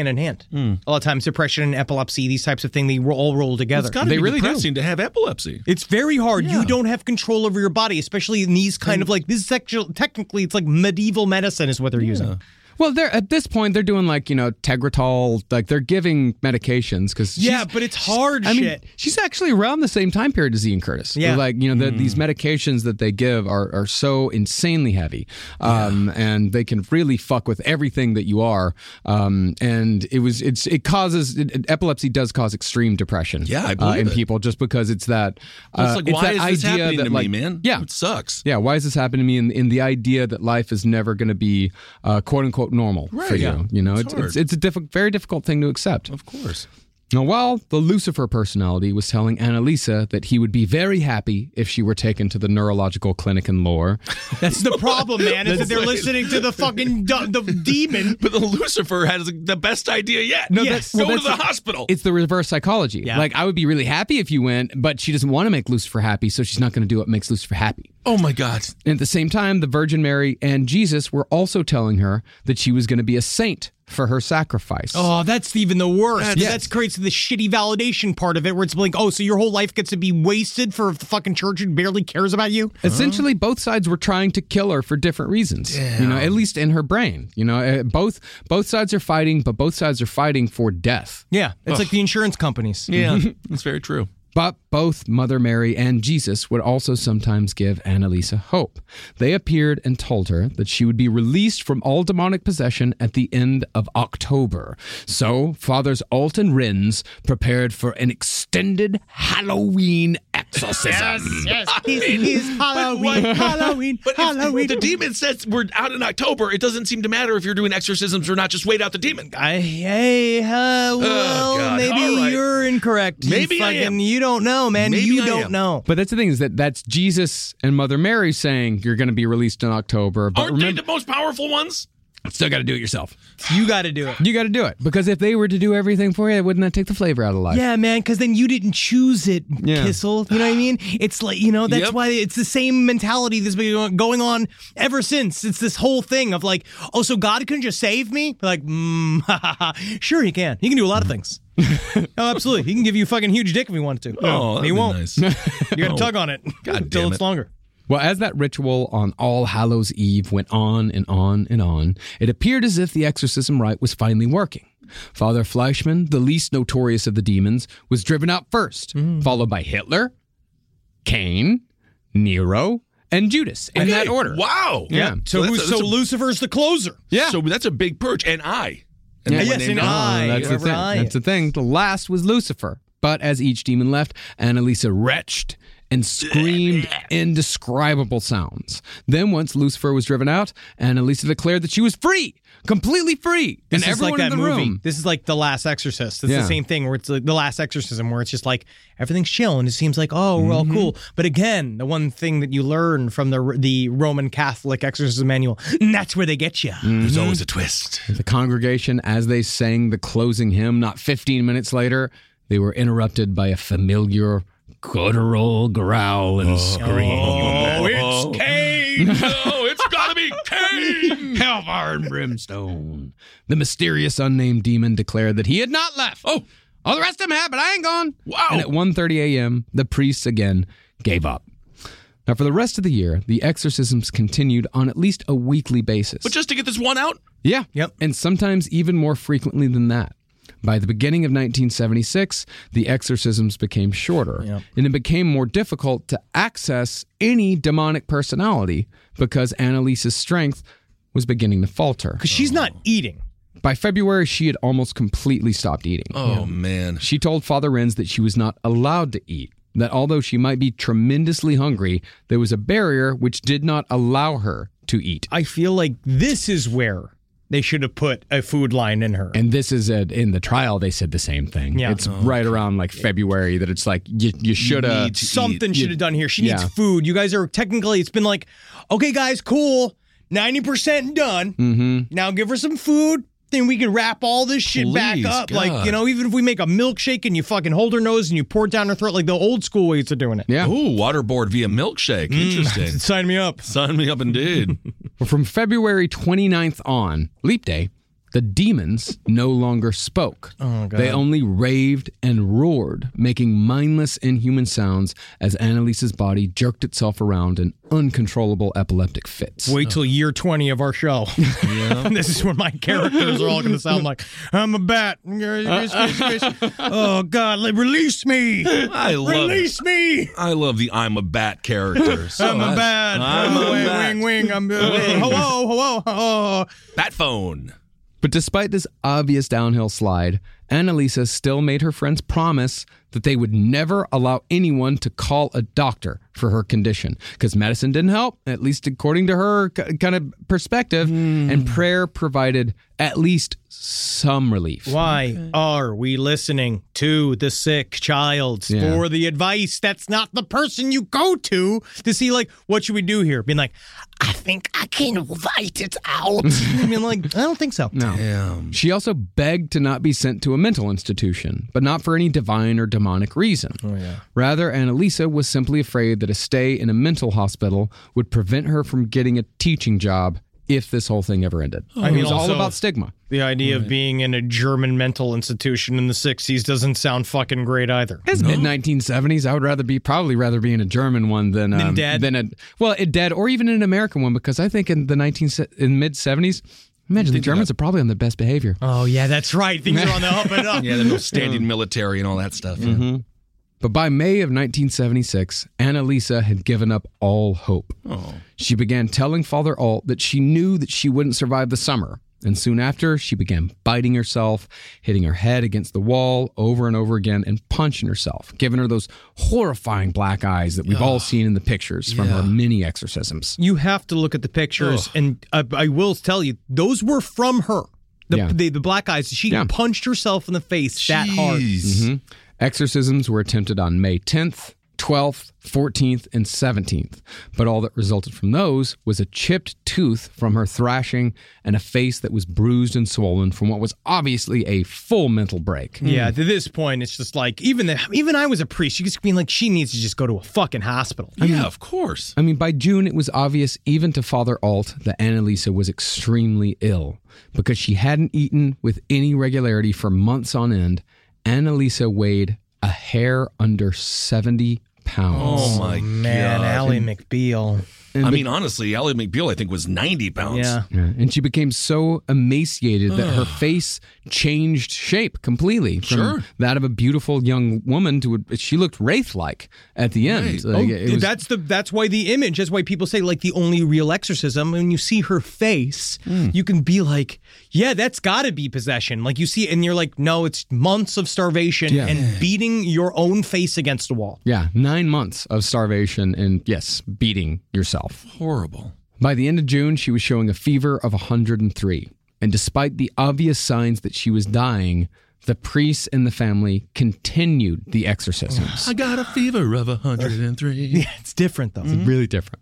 hand in hand. Mm. A lot of times, depression and epilepsy, these types of things, they all roll together. Well, it's gotta They be really do. depressing to have epilepsy. It's very hard. Yeah. You don't have control over your body, especially in these kind of like this is actually, technically it's like medieval medicine is what they're using. Well, they're at this point they're doing like you know Tegretol, like they're giving medications because Yeah, but it's hard I shit. mean, she's actually around the same time period as Ian Curtis. Yeah. like you know the, Mm. these medications that they give are are so insanely heavy, um, and they can really fuck with everything that you are. Um, and it was it's it causes it, it- epilepsy does cause extreme depression. Yeah, I uh, believe in it. people just because it's that. Well, it's uh, like, why that is this idea happening that, to like, me, man? Yeah, It sucks. Yeah, why is this happening to me? In, in the idea that life is never going to be uh, quote unquote normal Right, for you. yeah. You know, It's it's hard. it's, it's a diffi- very difficult thing to accept. Of course. Now, while the Lucifer personality was telling Annalisa that he would be very happy if she were taken to the neurological clinic in Lore, That's the problem, man. Is that they're listening to the fucking d- the demon. But the Lucifer has the best idea yet. No, Yes. that's- well, Go to that's- the hospital. it's the reverse psychology. Yeah. Like, I would be really happy if you went, but she doesn't want to make Lucifer happy, so she's not going to do what makes Lucifer happy. Oh my God. And at the same time, the Virgin Mary and Jesus were also telling her that she was going to be a saint for her sacrifice. Oh, that's even the worst. That's- That That's creates the shitty validation part of it where it's like, oh, so your whole life gets to be wasted for the fucking church and barely cares about you? Essentially, both sides were trying to kill her for different reasons. You know, at least in her brain. You know, uh, both both sides are fighting, but both sides are fighting for death. Yeah, it's like the insurance companies. Yeah, that's very true. But both Mother Mary and Jesus would also sometimes give Annalisa hope. They appeared and told her that she would be released from all demonic possession at the end of October. So, Fathers Alt and Rins prepared for an extended Halloween exorcism. Yes, he's, he's Halloween, Halloween, But Halloween. if the demon says we're out in October, it doesn't seem to matter if you're doing exorcisms or not. Just wait out the demon. I, hey, uh, well, God. maybe All right. you're incorrect. You Maybe I fucking- am. You don't know, man. Maybe you I don't am. know. But that's the thing is that that's Jesus and Mother Mary saying you're going to be released in October. But Aren't remember, they the most powerful ones? still got to do it yourself. You got to do it. You got to do it because if they were to do everything for you, wouldn't that take the flavor out of life? Yeah, man, because then you didn't choose it, Yeah. Kissel. You know what I mean? It's like, you know, that's Yep. why it's the same mentality that's been going on ever since. It's this whole thing of like, oh, so God couldn't just save me? Like, mm, ha, ha, ha. Sure, he can. He can do a lot of things. Oh, absolutely. He can give you a fucking huge dick if he wanted to. Oh, that'd he be won't. nice. You got to Oh. tug on it God until damn it's it. longer. Well, as that ritual on All Hallows Eve went on and on and on, it appeared as if the exorcism rite was finally working. Father Fleischmann, the least notorious of the demons, was driven out first, followed by Hitler, Cain, Nero, and Judas in Okay. that order. Wow. Yeah. So, that's who's, a- so that's a- Lucifer's the closer. Yeah. So that's a big purge. And I. And Yeah. then Yes, when and they- I. Oh, that's the whoever thing. I That's the is. thing. The last was Lucifer. But as each demon left, Annalisa retched and screamed indescribable sounds. Then, once Lucifer was driven out, Annalisa declared that she was free, completely free, This and is like everyone that in the movie. room. This is like The Last Exorcist. It's Yeah. the same thing where it's like The Last Exorcism, where it's just like everything's chill and it seems like, oh, we're all cool. But again, the one thing that you learn from the the Roman Catholic exorcism manual, and that's where they get you. There's always a twist. The congregation, as they sang the closing hymn, not fifteen minutes later, they were interrupted by a familiar guttural growl and scream. Oh, it's Cain. No, it's got to be Cain. Hellfire and brimstone. The mysterious unnamed demon declared that he had not left. Oh. All the rest of them have, but I ain't gone. Wow. And at one thirty a.m., the priests again gave up. Now, for the rest of the year, the exorcisms continued on at least a weekly basis. But just to get this one out? Yeah. Yep. And sometimes even more frequently than that. By the beginning of nineteen seventy-six, the exorcisms became shorter, Yep. and it became more difficult to access any demonic personality because Annalisa's strength was beginning to falter. Because she's not eating. By February, she had almost completely stopped eating. Oh, man. She told Father Renz that she was not allowed to eat, that although she might be tremendously hungry, there was a barrier which did not allow her to eat. I feel like this is where they should have put a food line in her. And this is a, in the trial, they said the same thing. Yeah. It's right around like February that it's like, you, you should have. need to Something eat. should have done here. She Yeah. needs food. You guys are technically, it's been like, okay, guys, cool. ninety percent done. Mm-hmm. Now give her some food. Then we can wrap all this shit back Please, up. God. Like, you know, even if we make a milkshake and you fucking hold her nose and you pour it down her throat like the old school ways of doing it. Yeah. Ooh, waterboard via milkshake. Interesting. Sign me up. Sign me up indeed. Well, from February twenty-ninth on, Leap Day, The demons no longer spoke. Oh, God. They only raved and roared, making mindless, inhuman sounds as Annalisa's body jerked itself around in uncontrollable epileptic fits. Wait till year twenty of our show. Yeah. This is when my characters are all going to sound like, I'm a bat. Oh, God, release me. I love Release me. I love the I'm a bat character. So I'm a bat. I'm a wing, bat. wing, wing. I'm uh, hello, hello, hello. Bat phone. But despite this obvious downhill slide, Annalisa still made her friends promise that they would never allow anyone to call a doctor for her condition because medicine didn't help, at least according to her kind of perspective, mm. and prayer provided at least some relief. Why are we listening to the sick child Yeah. for the advice? That's not the person you go to to see, like, what should we do here? Being like, I think I can fight it out. I mean, like, I don't think so. No. Damn. She also begged to not be sent to a mental institution, but not for any divine or demonic reason. Oh, yeah. Rather, Annalisa was simply afraid that a stay in a mental hospital would prevent her from getting a teaching job if this whole thing ever ended. I it mean, was all also, about stigma. The idea of being in a German mental institution in the sixties doesn't sound fucking great either. It's mid nineteen seventies. I would rather be probably rather be in a German one than um, Than dead? than a well, a dead or even an American one because I think in the nineteen in mid seventies, imagine the Germans are probably on their best behavior. Oh yeah, that's right. Things are on the up and up. Yeah, the no standing military and all that stuff. Yeah. Mm-hmm. But by May of nineteen seventy-six, Annalisa had given up all hope. Oh. She began telling Father Alt that she knew that she wouldn't survive the summer. And soon after, she began biting herself, hitting her head against the wall over and over again, and punching herself, giving her those horrifying black eyes that we've Oh. all seen in the pictures from Yeah. her many exorcisms. You have to look at the pictures, Ugh. and I, I will tell you, those were from her. The, Yeah. the, the black eyes. She Yeah. punched herself in the face that hard. Jeez. Mhm. Exorcisms were attempted on May tenth, twelfth, fourteenth, and seventeenth. But all that resulted from those was a chipped tooth from her thrashing and a face that was bruised and swollen from what was obviously a full mental break. Yeah, to this point, it's just like, even the, even I was a priest. You just being like, she needs to just go to a fucking hospital. Yeah, of course. I mean, by June, it was obvious even to Father Alt that Annalisa was extremely ill because she hadn't eaten with any regularity for months on end. Annalisa weighed a hair under seventy pounds. Oh, my Man, God. Ally McBeal. And I be- mean, honestly, Ally McBeal, I think, was ninety pounds. Yeah. Yeah, and she became so emaciated that her face changed shape completely from Sure. that of a beautiful young woman to a, she looked wraith-like at the end. Right. Like, Oh, it was- that's the that's why the image. That's why people say like the only real exorcism. When you see her face, you can be like, yeah, that's got to be possession. Like you see, and you're like, no, it's months of starvation Yeah. and beating your own face against a wall. yeah, nine months of starvation and yes, beating yourself. Horrible. By the end of June, she was showing a fever of one hundred three. And despite the obvious signs that she was dying, the priests and the family continued the exorcisms. I got a fever of one hundred three. Yeah, it's different though. It's really different.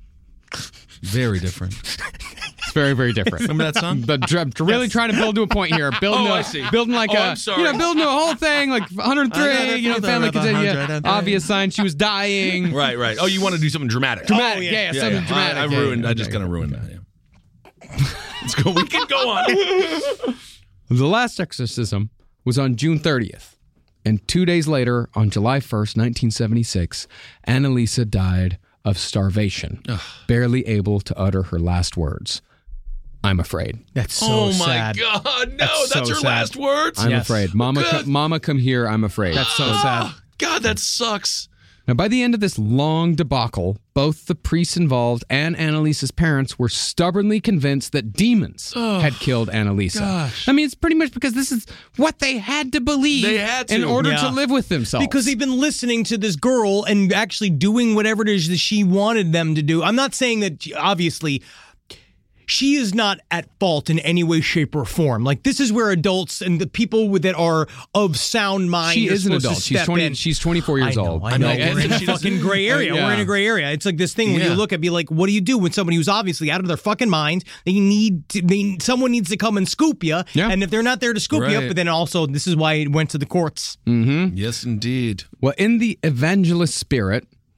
Very different. It's very, very different. Remember that song? But dr- really trying to build to a point here. Building, Oh, a, I see. building like Oh, a, I'm sorry. you know, building a whole thing like one hundred I got three. a You know, fever family of continue. one hundred three. Obvious sign she was dying. Right, right. Oh, you want to do something dramatic. Dramatic, Oh, yeah, yeah. yeah, Yeah, something yeah. dramatic. I, I yeah, ruined. yeah, I just okay. kind of ruined that. Yeah. Let's go. We can go on. The last exorcism was on June thirtieth. And two days later, on July first, nineteen seventy-six, Annalisa died of starvation, barely able to utter her last words. I'm afraid. That's so oh my sad. God! No, That's that's, so her sad. last words. I'm Yes. afraid. Mama, Good. co- Mama, come here. I'm afraid. That's so sad. God, that sucks. Now, by the end of this long debacle, both the priests involved and Annalisa's parents were stubbornly convinced that demons had killed Annalisa. gosh. I mean, it's pretty much because this is what they had to believe They had to. in order Yeah. to live with themselves. Because they've been listening to this girl and actually doing whatever it is that she wanted them to do. I'm not saying that, obviously, she is not at fault in any way, shape, or form. Like, this is where adults and the people with, that are of sound mind she are is an supposed to adult. She's step twenty. in. She's twenty-four years I know, old. I know. Like, We're in a she doesn't- fucking gray area. Yeah. We're in a gray area. It's like this thing where Yeah. you look at, be like, what do you do when somebody who's obviously out of their fucking mind? They need to, they, someone needs to come and scoop you. Yeah. And if they're not there to scoop you up, Right. but then also this is why it went to the courts. Mm-hmm. Yes, indeed. Well, in the evangelist spirit,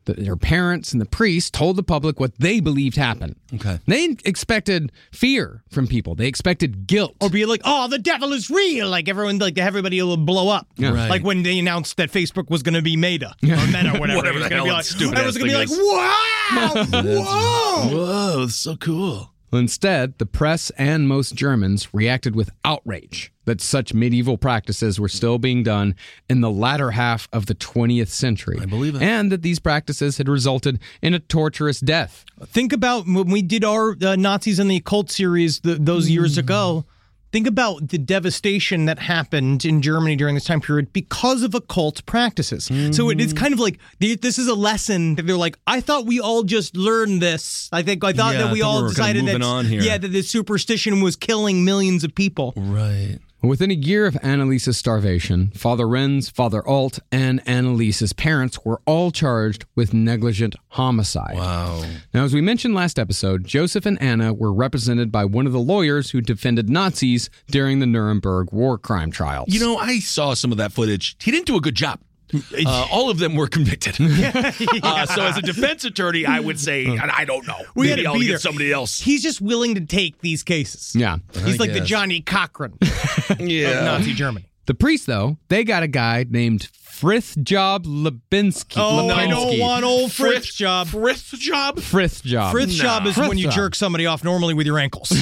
The, her parents and the priest told the public what they believed happened. Okay. They expected fear from people. They expected guilt. Or be like, oh, the devil is real. Like everyone, like everybody will blow up. Yeah. Right. Like when they announced that Facebook was going to be Meta or Meta or whatever. Whatever it was the going to hell be that like, stupid everyone's ass going to be thing like, wow, whoa. Whoa, that's so cool. Instead, the press and most Germans reacted with outrage that such medieval practices were still being done in the latter half of the twentieth century. I believe it. And that these practices had resulted in a torturous death. Think about when we did our uh, Nazis and the Occult series th- those years ago. Think about the devastation that happened in Germany during this time period because of occult practices. Mm-hmm. So it, it's kind of like, they, this is a lesson that they're like, I thought we all just learned this. I think I thought Yeah, that we I thought all we were decided kinda that, moving on here. yeah, that this superstition was killing millions of people. Right. Within a year of Annaliese's starvation, Father Renz, Father Alt, and Annaliese's parents were all charged with negligent homicide. Wow. Now, as we mentioned last episode, Joseph and Anna were represented by one of the lawyers who defended Nazis during the Nuremberg war crime trials. You know, I saw some of that footage. He didn't do a good job. Uh, all of them were convicted. yeah. uh, so as a defense attorney, I would say, I, I don't know. We Maybe gotta I'll be get there. somebody else. He's just willing to take these cases. Yeah. He's I like the guess. Johnny Cochran Yeah. of Nazi Germany. The priests, though, they got a guy named Frithjob Lebinsky. Oh, I Lipinski. don't want old Frith Fritz job. Frith job? Frithjob. Fritz No. job is when you Frithjob. jerk somebody off normally with your ankles.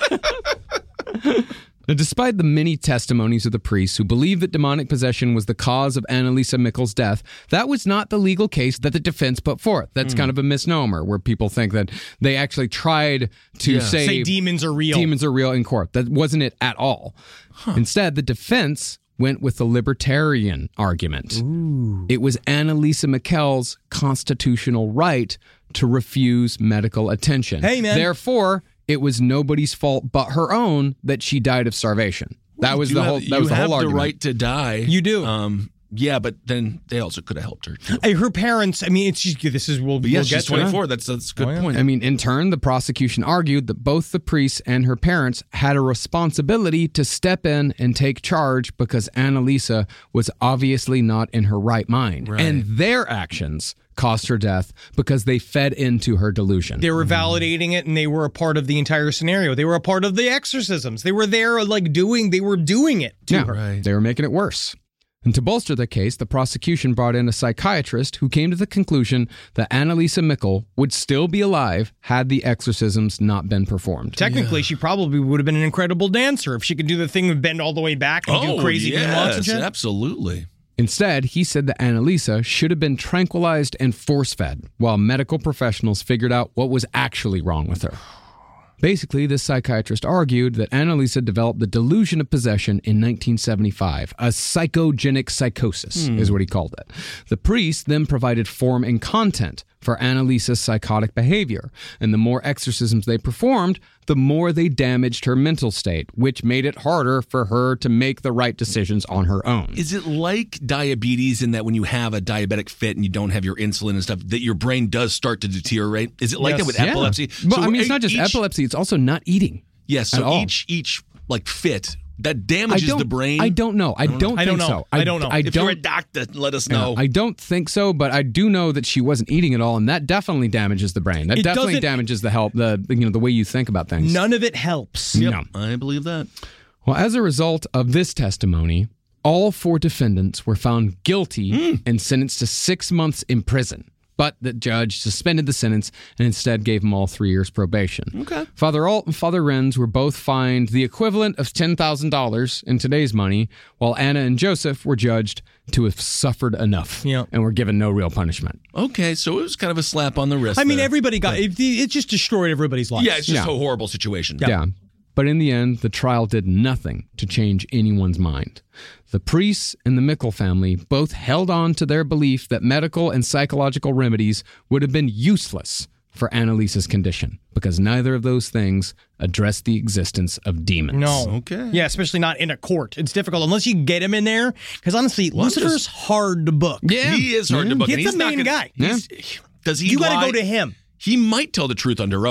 Now, despite the many testimonies of the priests who believed that demonic possession was the cause of Annalisa Mickel's death, that was not the legal case that the defense put forth. That's kind of a misnomer where people think that they actually tried to Yeah. say, Say demons are real. demons are real in court. That wasn't it at all. Instead, the defense went with the libertarian argument. Ooh. It was Annalisa Mickel's constitutional right to refuse medical attention. Hey, man. Therefore, it was nobody's fault but her own that she died of starvation. That You was do the have- whole. That you was the have whole argument. the right to die. You do. Um, yeah, but then they also could have helped her too. Hey, her parents, I mean, it's just, this is, we'll, But yeah, we'll she's get to it. twenty-four. That's that's a good Oh, yeah. point. I mean, in turn, the prosecution argued that both the priests and her parents had a responsibility to step in and take charge because Annalisa was obviously not in her right mind. Right. And their actions caused her death because they fed into her delusion. They were validating it, and they were a part of the entire scenario. They were a part of the exorcisms. They were there, like, doing, they were doing it to yeah, her. Right. They were making it worse. And to bolster their case, the prosecution brought in a psychiatrist who came to the conclusion that Annalisa Mickel would still be alive had the exorcisms not been performed. Technically, she probably would have been an incredible dancer if she could do the thing and bend all the way back and oh, do crazy yes, moonwalks and shit. absolutely. Instead, he said that Annalisa should have been tranquilized and force-fed while medical professionals figured out what was actually wrong with her. Basically, this psychiatrist argued that Annalisa developed the delusion of possession in nineteen seventy-five. A psychogenic psychosis Hmm. is what he called it. The priest then provided form and content for Annalisa's psychotic behavior, and the more exorcisms they performed, the more they damaged her mental state, which made it harder for her to make the right decisions on her own. Is it like diabetes in that when you have a diabetic fit and you don't have your insulin and stuff, that your brain does start to deteriorate? Is it like Yes. that with Yeah. epilepsy? Well, I So mean, it's not just each- epilepsy, it's also not eating. Yes, at so all. each each like fit that I damages don't, the brain. I don't know. I don't I don't think know. so. I don't know. I if don't, you're a doctor, let us yeah, know. I don't think so, but I do know that she wasn't eating at all, and that definitely damages the brain. That It definitely doesn't- damages the help, the you know the way you think about things. None of it helps. No. I believe that. Well, as a result of this testimony, all four defendants were found guilty Mm. and sentenced to six months in prison. But the judge suspended the sentence and instead gave them all three years probation. Okay. Father Alt and Father Renz were both fined the equivalent of ten thousand dollars in today's money, while Anna and Joseph were judged to have suffered enough Yeah. and were given no real punishment. Okay, so it was kind of a slap on the wrist. I mean, there. everybody got it. It just destroyed everybody's life. Yeah, it's just Yeah. a horrible situation. Yeah. But in the end, the trial did nothing to change anyone's mind. The priests and the Mickel family both held on to their belief that medical and psychological remedies would have been useless for Annalisa's condition because neither of those things addressed the existence of demons. No. Okay. Yeah, especially not in a court. It's difficult unless you get him in there. Because honestly, Well, Lucifer's just- hard to book. Yeah. He is hard to book. He's and the not main gonna- guy. he's- Does he You got lie? to go to him. He might tell the truth under oath.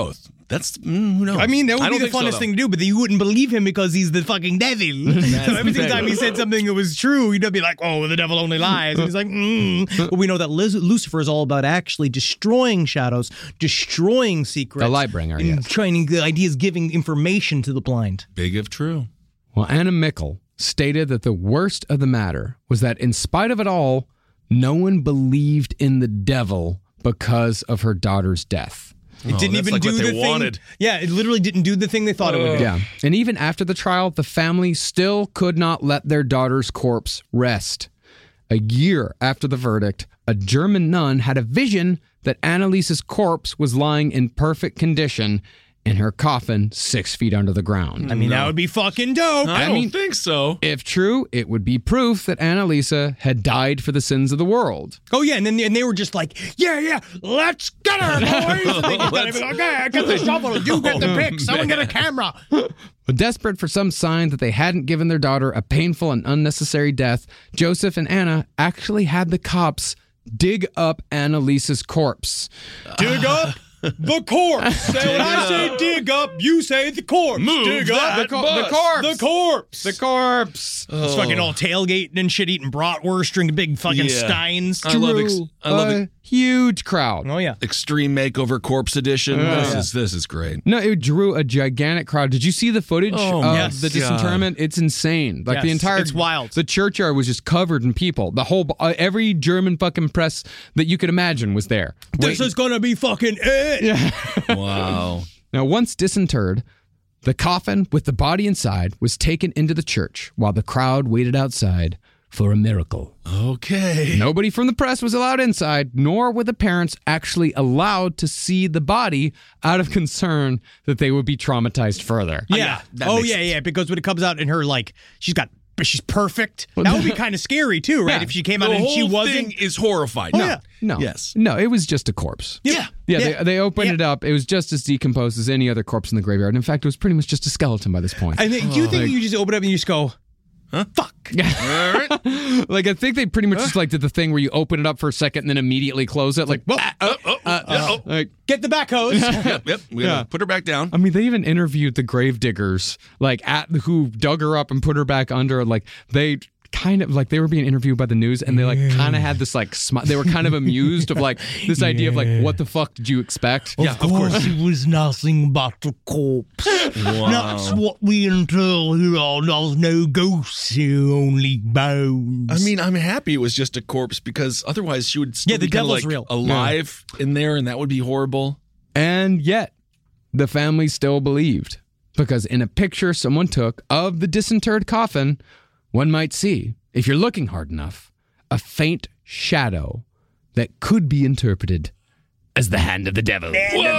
That's, mm, who knows? I mean, that would I be don't the think funnest so, thing to do, but you wouldn't believe him because he's the fucking devil. So every single time he said something that was true, you'd be like, oh, the devil only lies. And he's like, mm. But we know that Liz- Lucifer is all about actually destroying shadows, destroying secrets. The light bringer, and yes. trying, the idea is giving information to the blind. Big if true. Well, Anna Mickle stated that the worst of the matter was that in spite of it all, no one believed in the devil because of her daughter's death. It Oh, didn't that's even like do what the they thing. wanted. Yeah, it literally didn't do the thing they thought it would do. Yeah. And even after the trial, the family still could not let their daughter's corpse rest. A year after the verdict, a German nun had a vision that Annaliese's corpse was lying in perfect condition in her coffin six feet under the ground. I mean, that would be fucking dope. I, I don't mean- think so. If true, it would be proof that Annalisa had died for the sins of the world. Oh, yeah, and then and they were just like, yeah, yeah, let's get her, boys. And they get that, and be like, okay, I get the shovel, you get the pick, someone get a camera. But desperate for some sign that they hadn't given their daughter a painful and unnecessary death, Joseph and Anna actually had the cops dig up Annalisa's corpse. Dig up the corpse. Say, when I say dig up, you say the corpse. Move dig up that the, co- bus. the corpse. The corpse. The corpse. It's fucking all tailgating and shit, eating bratwurst, drinking big fucking Yeah. steins. I love ex- I love a it. huge crowd. Oh, yeah. Extreme Makeover Corpse Edition. Oh, this yeah. is this is great. No, it drew a gigantic crowd. Did you see the footage Oh, of yes. the disinterment? It's insane. Like the Yes, entire, it's wild. The churchyard was just covered in people. The whole, uh, every German fucking press that you could imagine was there. This is gonna be fucking it. Yeah. Wow. Now, once disinterred, the coffin with the body inside was taken into the church while the crowd waited outside for a miracle. Okay. Nobody from the press was allowed inside, nor were the parents actually allowed to see the body out of concern that they would be traumatized further. Yeah. that Oh, makes yeah, sense. yeah. Because when it comes out in her, like, she's got, she's perfect. That would be kind of scary, too, right? Yeah. If she came out The and whole she wasn't. thing is horrifying. Oh, no. yeah. No. Yes. No, it was just a corpse. Yeah. Yeah, Yeah. They, they opened Yeah. it up. It was just as decomposed as any other corpse in the graveyard. In fact, it was pretty much just a skeleton by this point. I think, do you think you just open it up and you just go, huh? Fuck. All right. Like, I think they pretty much just like did the thing where you open it up for a second and then immediately close it. Like, well, Oh, oh, oh, yeah, oh. like, Get the backhoes. Yep, yep. We gotta Yeah. put her back down. I mean, they even interviewed the grave diggers, like at who dug her up and put her back under. Like they kind of like they were being interviewed by the news, and they like kind of had this like smi- they were kind of amused of like this idea of like, what the fuck did you expect? Yeah, of course. It was nothing but a corpse. That's what we until here. There's no ghosts here, only bones. I mean, I'm happy it was just a corpse because otherwise she would still Yeah, the be kinda, devil's like, real. alive in there, and that would be horrible. And yet, the family still believed because in a picture someone took of the disinterred coffin, one might see, if you're looking hard enough, a faint shadow that could be interpreted as the hand of the devil.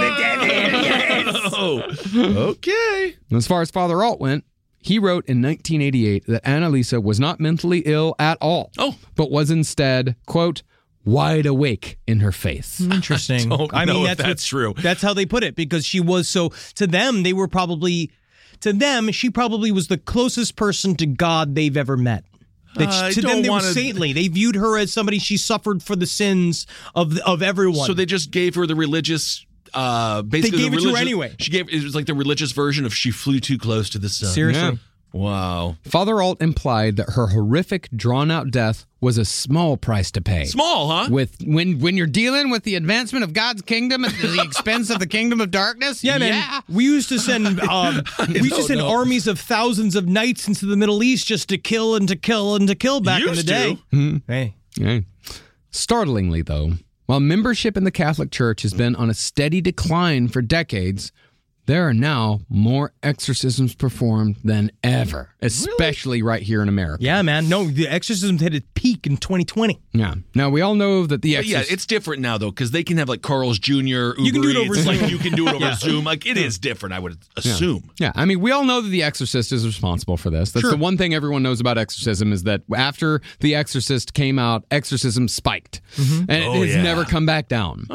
Oh, okay. As far as Father Alt went, he wrote in nineteen eighty-eight that Annalisa was not mentally ill at all, Oh. but was instead, quote, wide awake in her faith. Interesting. I don't I know mean, if that's that's true. That's how they put it because she was so. To them, they were probably. To them, she probably was the closest person to God they've ever met. That I to them, don't they wanna- were saintly. They viewed her as somebody she suffered for the sins of of everyone. So they just gave her the religious. Uh, basically gave the it to her religious- anyway. She gave it was like the religious version of she flew too close to the sun. seriously. Yeah. Wow. Father Alt implied that her horrific, drawn-out death was a small price to pay. Small, huh? With when when you're dealing with the advancement of God's kingdom at the expense of the kingdom of darkness, Yeah, man. We used to send um, we used to don't send know. armies of thousands of knights into the Middle East just to kill and to kill and to kill back in the Used day. to. Hey, Yeah. Startlingly, though, while membership in the Catholic Church has been on a steady decline for decades, there are now more exorcisms performed than ever, especially right here in America. yeah, man. No, the exorcism hit its peak in twenty twenty. Yeah. Now, we all know that the But yeah, exorcism... it's different now though because they can have like Carl's Junior Uber You can do it Eats, over Zoom. like you can do it over Yeah. Zoom. Like it is different, I would assume. Yeah, I mean, we all know that The Exorcist is responsible for this. That's Sure. the one thing everyone knows about exorcism is that after The Exorcist came out, exorcism spiked. And Oh, it has yeah. never come back down. Oh.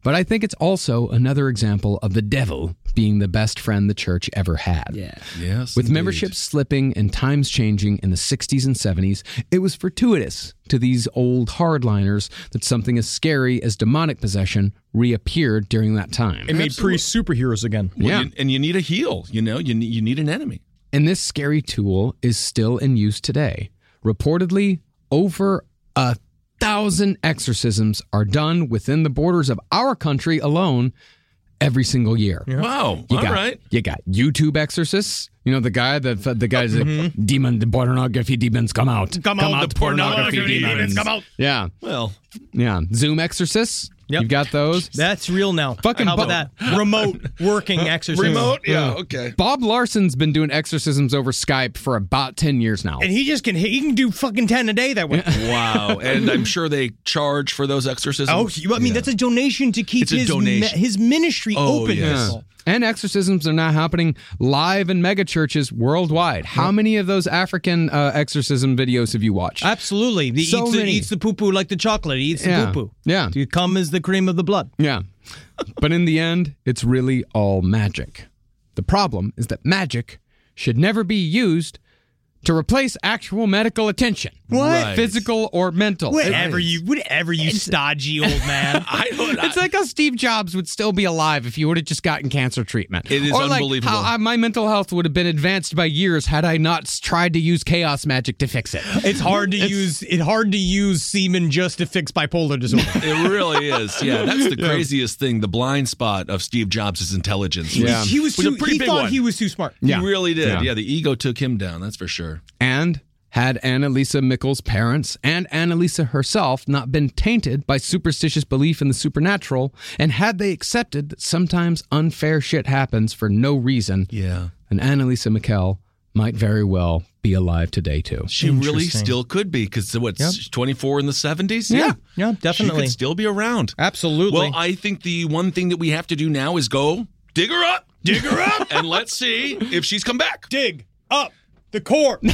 But I think it's also another example of the devil being the best friend the church ever had. Yeah. Yes. With indeed. membership slipping and times changing in the sixties and seventies, it was fortuitous to these old hardliners that something as scary as demonic possession reappeared during that time. It made priests superheroes again. Well, Yeah. you- and you need a heel, you know, you need, you need an enemy. And this scary tool is still in use today. Reportedly, over a thousand exorcisms are done within the borders of our country alone every single year. Wow. You All got, right. You got YouTube exorcists. You know, the guy that the guy's like, demon, the pornography demons come out. Come out, the pornography demons, come out. Yeah. Well, Yeah. Zoom exorcists. Yep. You've got those. That's real now. Fucking How about Bo- that? Remote working exorcism. remote? Yeah, okay. Bob Larson's been doing exorcisms over Skype for about ten years now. And he just can he can do fucking ten a day that way. Wow. And I'm sure they charge for those exorcisms. Oh, you- I mean, Yeah. that's a donation to keep It's a his donation. mi- his ministry Oh, open. yes. people. And exorcisms are now happening live in mega churches worldwide. How many of those African uh, exorcism videos have you watched? Absolutely. He So eats, the, many. eats the poo-poo like the chocolate. He eats Yeah. the poo-poo. Yeah. To come is the cream of the blood. Yeah. But in the end, it's really all magic. The problem is that magic should never be used to replace actual medical attention. What? Right. Physical or mental. Whatever you, whatever you stodgy old man. I don't It's like how Steve Jobs would still be alive if he would have just gotten cancer treatment. It is or like unbelievable. how I, my mental health would have been advanced by years had I not s- tried to use chaos magic to fix it. It's hard to use. It's hard to use semen just to fix bipolar disorder. It really is. Yeah, that's the craziest thing. The blind spot of Steve Jobs' intelligence. Yeah. He was Was a too. pretty He big thought one. he was too smart. Yeah. He really did. Yeah. Yeah. the ego took him down, that's for sure. And had Annalisa Mickle's parents and Annalisa herself not been tainted by superstitious belief in the supernatural, and had they accepted that sometimes unfair shit happens for no reason, Yeah. then Annalisa Mikkel might very well be alive today too. She really Interesting. still could be, because what's Yep. twenty-four in the seventies? Yeah. Yeah, definitely. She could still be around. Absolutely. Well, I think the one thing that we have to do now is go dig her up. Dig her up. And let's see if she's come back. dig up the corpse.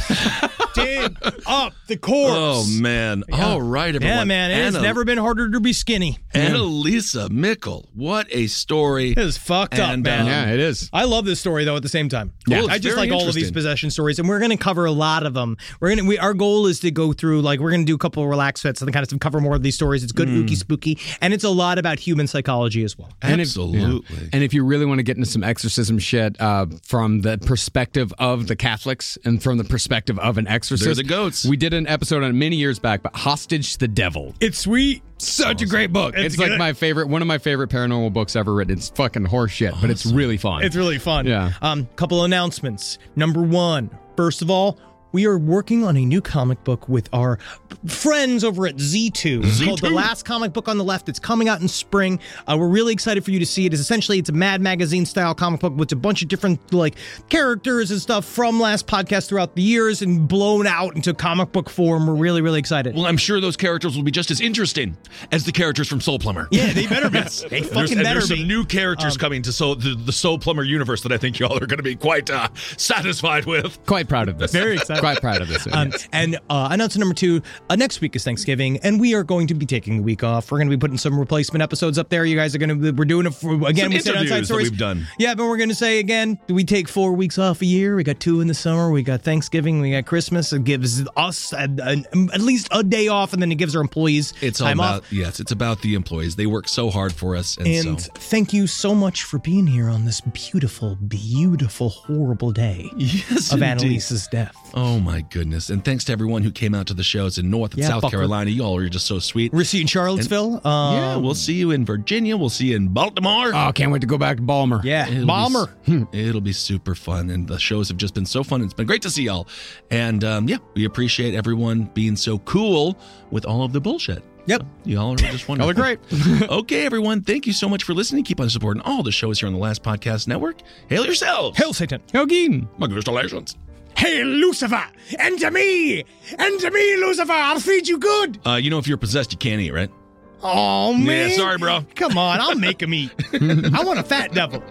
Dig up the corpse. Oh, man. All right, everyone. Yeah, man. It's Anna- never been harder to be skinny. Annalisa Mickle. What a story. It is fucked up, And, man. um, Yeah, it is. I love this story though. At the same time, Yeah. Well, I it's just very like all of these interesting. possession stories, and we're going to cover a lot of them. We're gonna, we, our goal is to go through, like, we're going to do a couple of relax fits and kind of cover more of these stories. It's good, Mm. ooky spooky, and it's a lot about human psychology as well. And if- Absolutely. yeah. And if you really want to get into some exorcism shit uh, from the perspective of the Catholics and from the perspective of an exorcist, They're the goats. We did an episode on it many years back, but Hostage to the Devil. It's sweet. Such a great book. It's, It's like good. my favorite, one of my favorite paranormal books ever written. It's fucking horse shit, but it's really fun. It's really fun. Yeah. Um, couple announcements. Number one, first of all, we are working on a new comic book with our friends over at Z two. It's called The Last Comic Book on the Left. It's coming out in spring. Uh, we're really excited for you to see it. It's essentially, it's a Mad Magazine style comic book with a bunch of different like characters and stuff from last podcast throughout the years and blown out into comic book form. We're really, really excited. Well, I'm sure those characters will be just as interesting as the characters from Soul Plumber. Yeah, they better be. They And there's, fucking and better there's be. some new characters Um, coming to Soul, the, the Soul Plumber universe that I think y'all are going to be quite uh, satisfied with. Quite proud of this. Very excited. Quite proud of this. Um, and uh, announcement number two, uh, next week is Thanksgiving, and we are going to be taking the week off. We're going to be putting some replacement episodes up there. You guys are going to, we're doing it for, again, Some we said on interviews Side that Stories. we've done. Yeah, but we're going to say again, we take four weeks off a year. We got two in the summer. We got Thanksgiving. We got Christmas. It gives us a, a, at least a day off, and then it gives our employees It's all time about, off. yes, it's about the employees. They work so hard for us. And, And so. thank you so much for being here on this beautiful, beautiful, horrible day Yes, of indeed. Annalisa's death. Oh, my goodness. And thanks to everyone who came out to the shows in North and Yeah, South Bucker. Carolina. Y'all are just so sweet. We're seeing Charlottesville. Um, Yeah, we'll see you in Virginia. We'll see you in Baltimore. Oh, can't wait to go back to Balmer. Yeah, It'll be Bomber. s- It'll be super fun, and the shows have just been so fun. It's been great to see y'all, and um, yeah, we appreciate everyone being so cool with all of the bullshit. Yep. Y'all are just wonderful. Y'all are great. Okay, everyone, thank you so much for listening. Keep on supporting all the shows here on the Last Podcast Network. Hail yourselves. Hail Satan. Hail Geen. My congratulations. Hail Lucifer! Enter me! Enter me, Lucifer! I'll feed you good! Uh, you know, if you're possessed, you can't eat, right? Oh, man. Yeah, sorry, bro. Come on, I'll make him eat. I want a fat devil.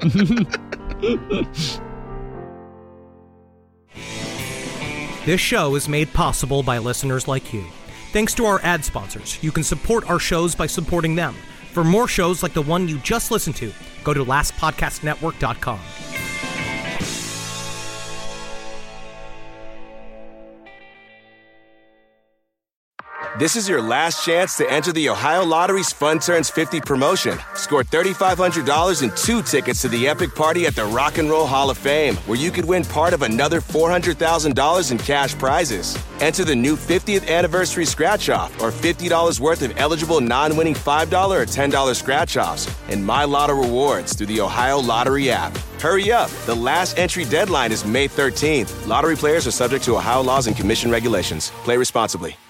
This show is made possible by listeners like you. Thanks to our ad sponsors, you can support our shows by supporting them. For more shows like the one you just listened to, go to last podcast network dot com. This is your last chance to enter the Ohio Lottery's Fun Turns fifty promotion. Score three thousand five hundred dollars and two tickets to the epic party at the Rock and Roll Hall of Fame, where you could win part of another four hundred thousand dollars in cash prizes. Enter the new fiftieth anniversary scratch-off or fifty dollars worth of eligible non-winning five dollars or ten dollars scratch-offs and My Lotto rewards through the Ohio Lottery app. Hurry up. The last entry deadline is May thirteenth. Lottery players are subject to Ohio laws and commission regulations. Play responsibly.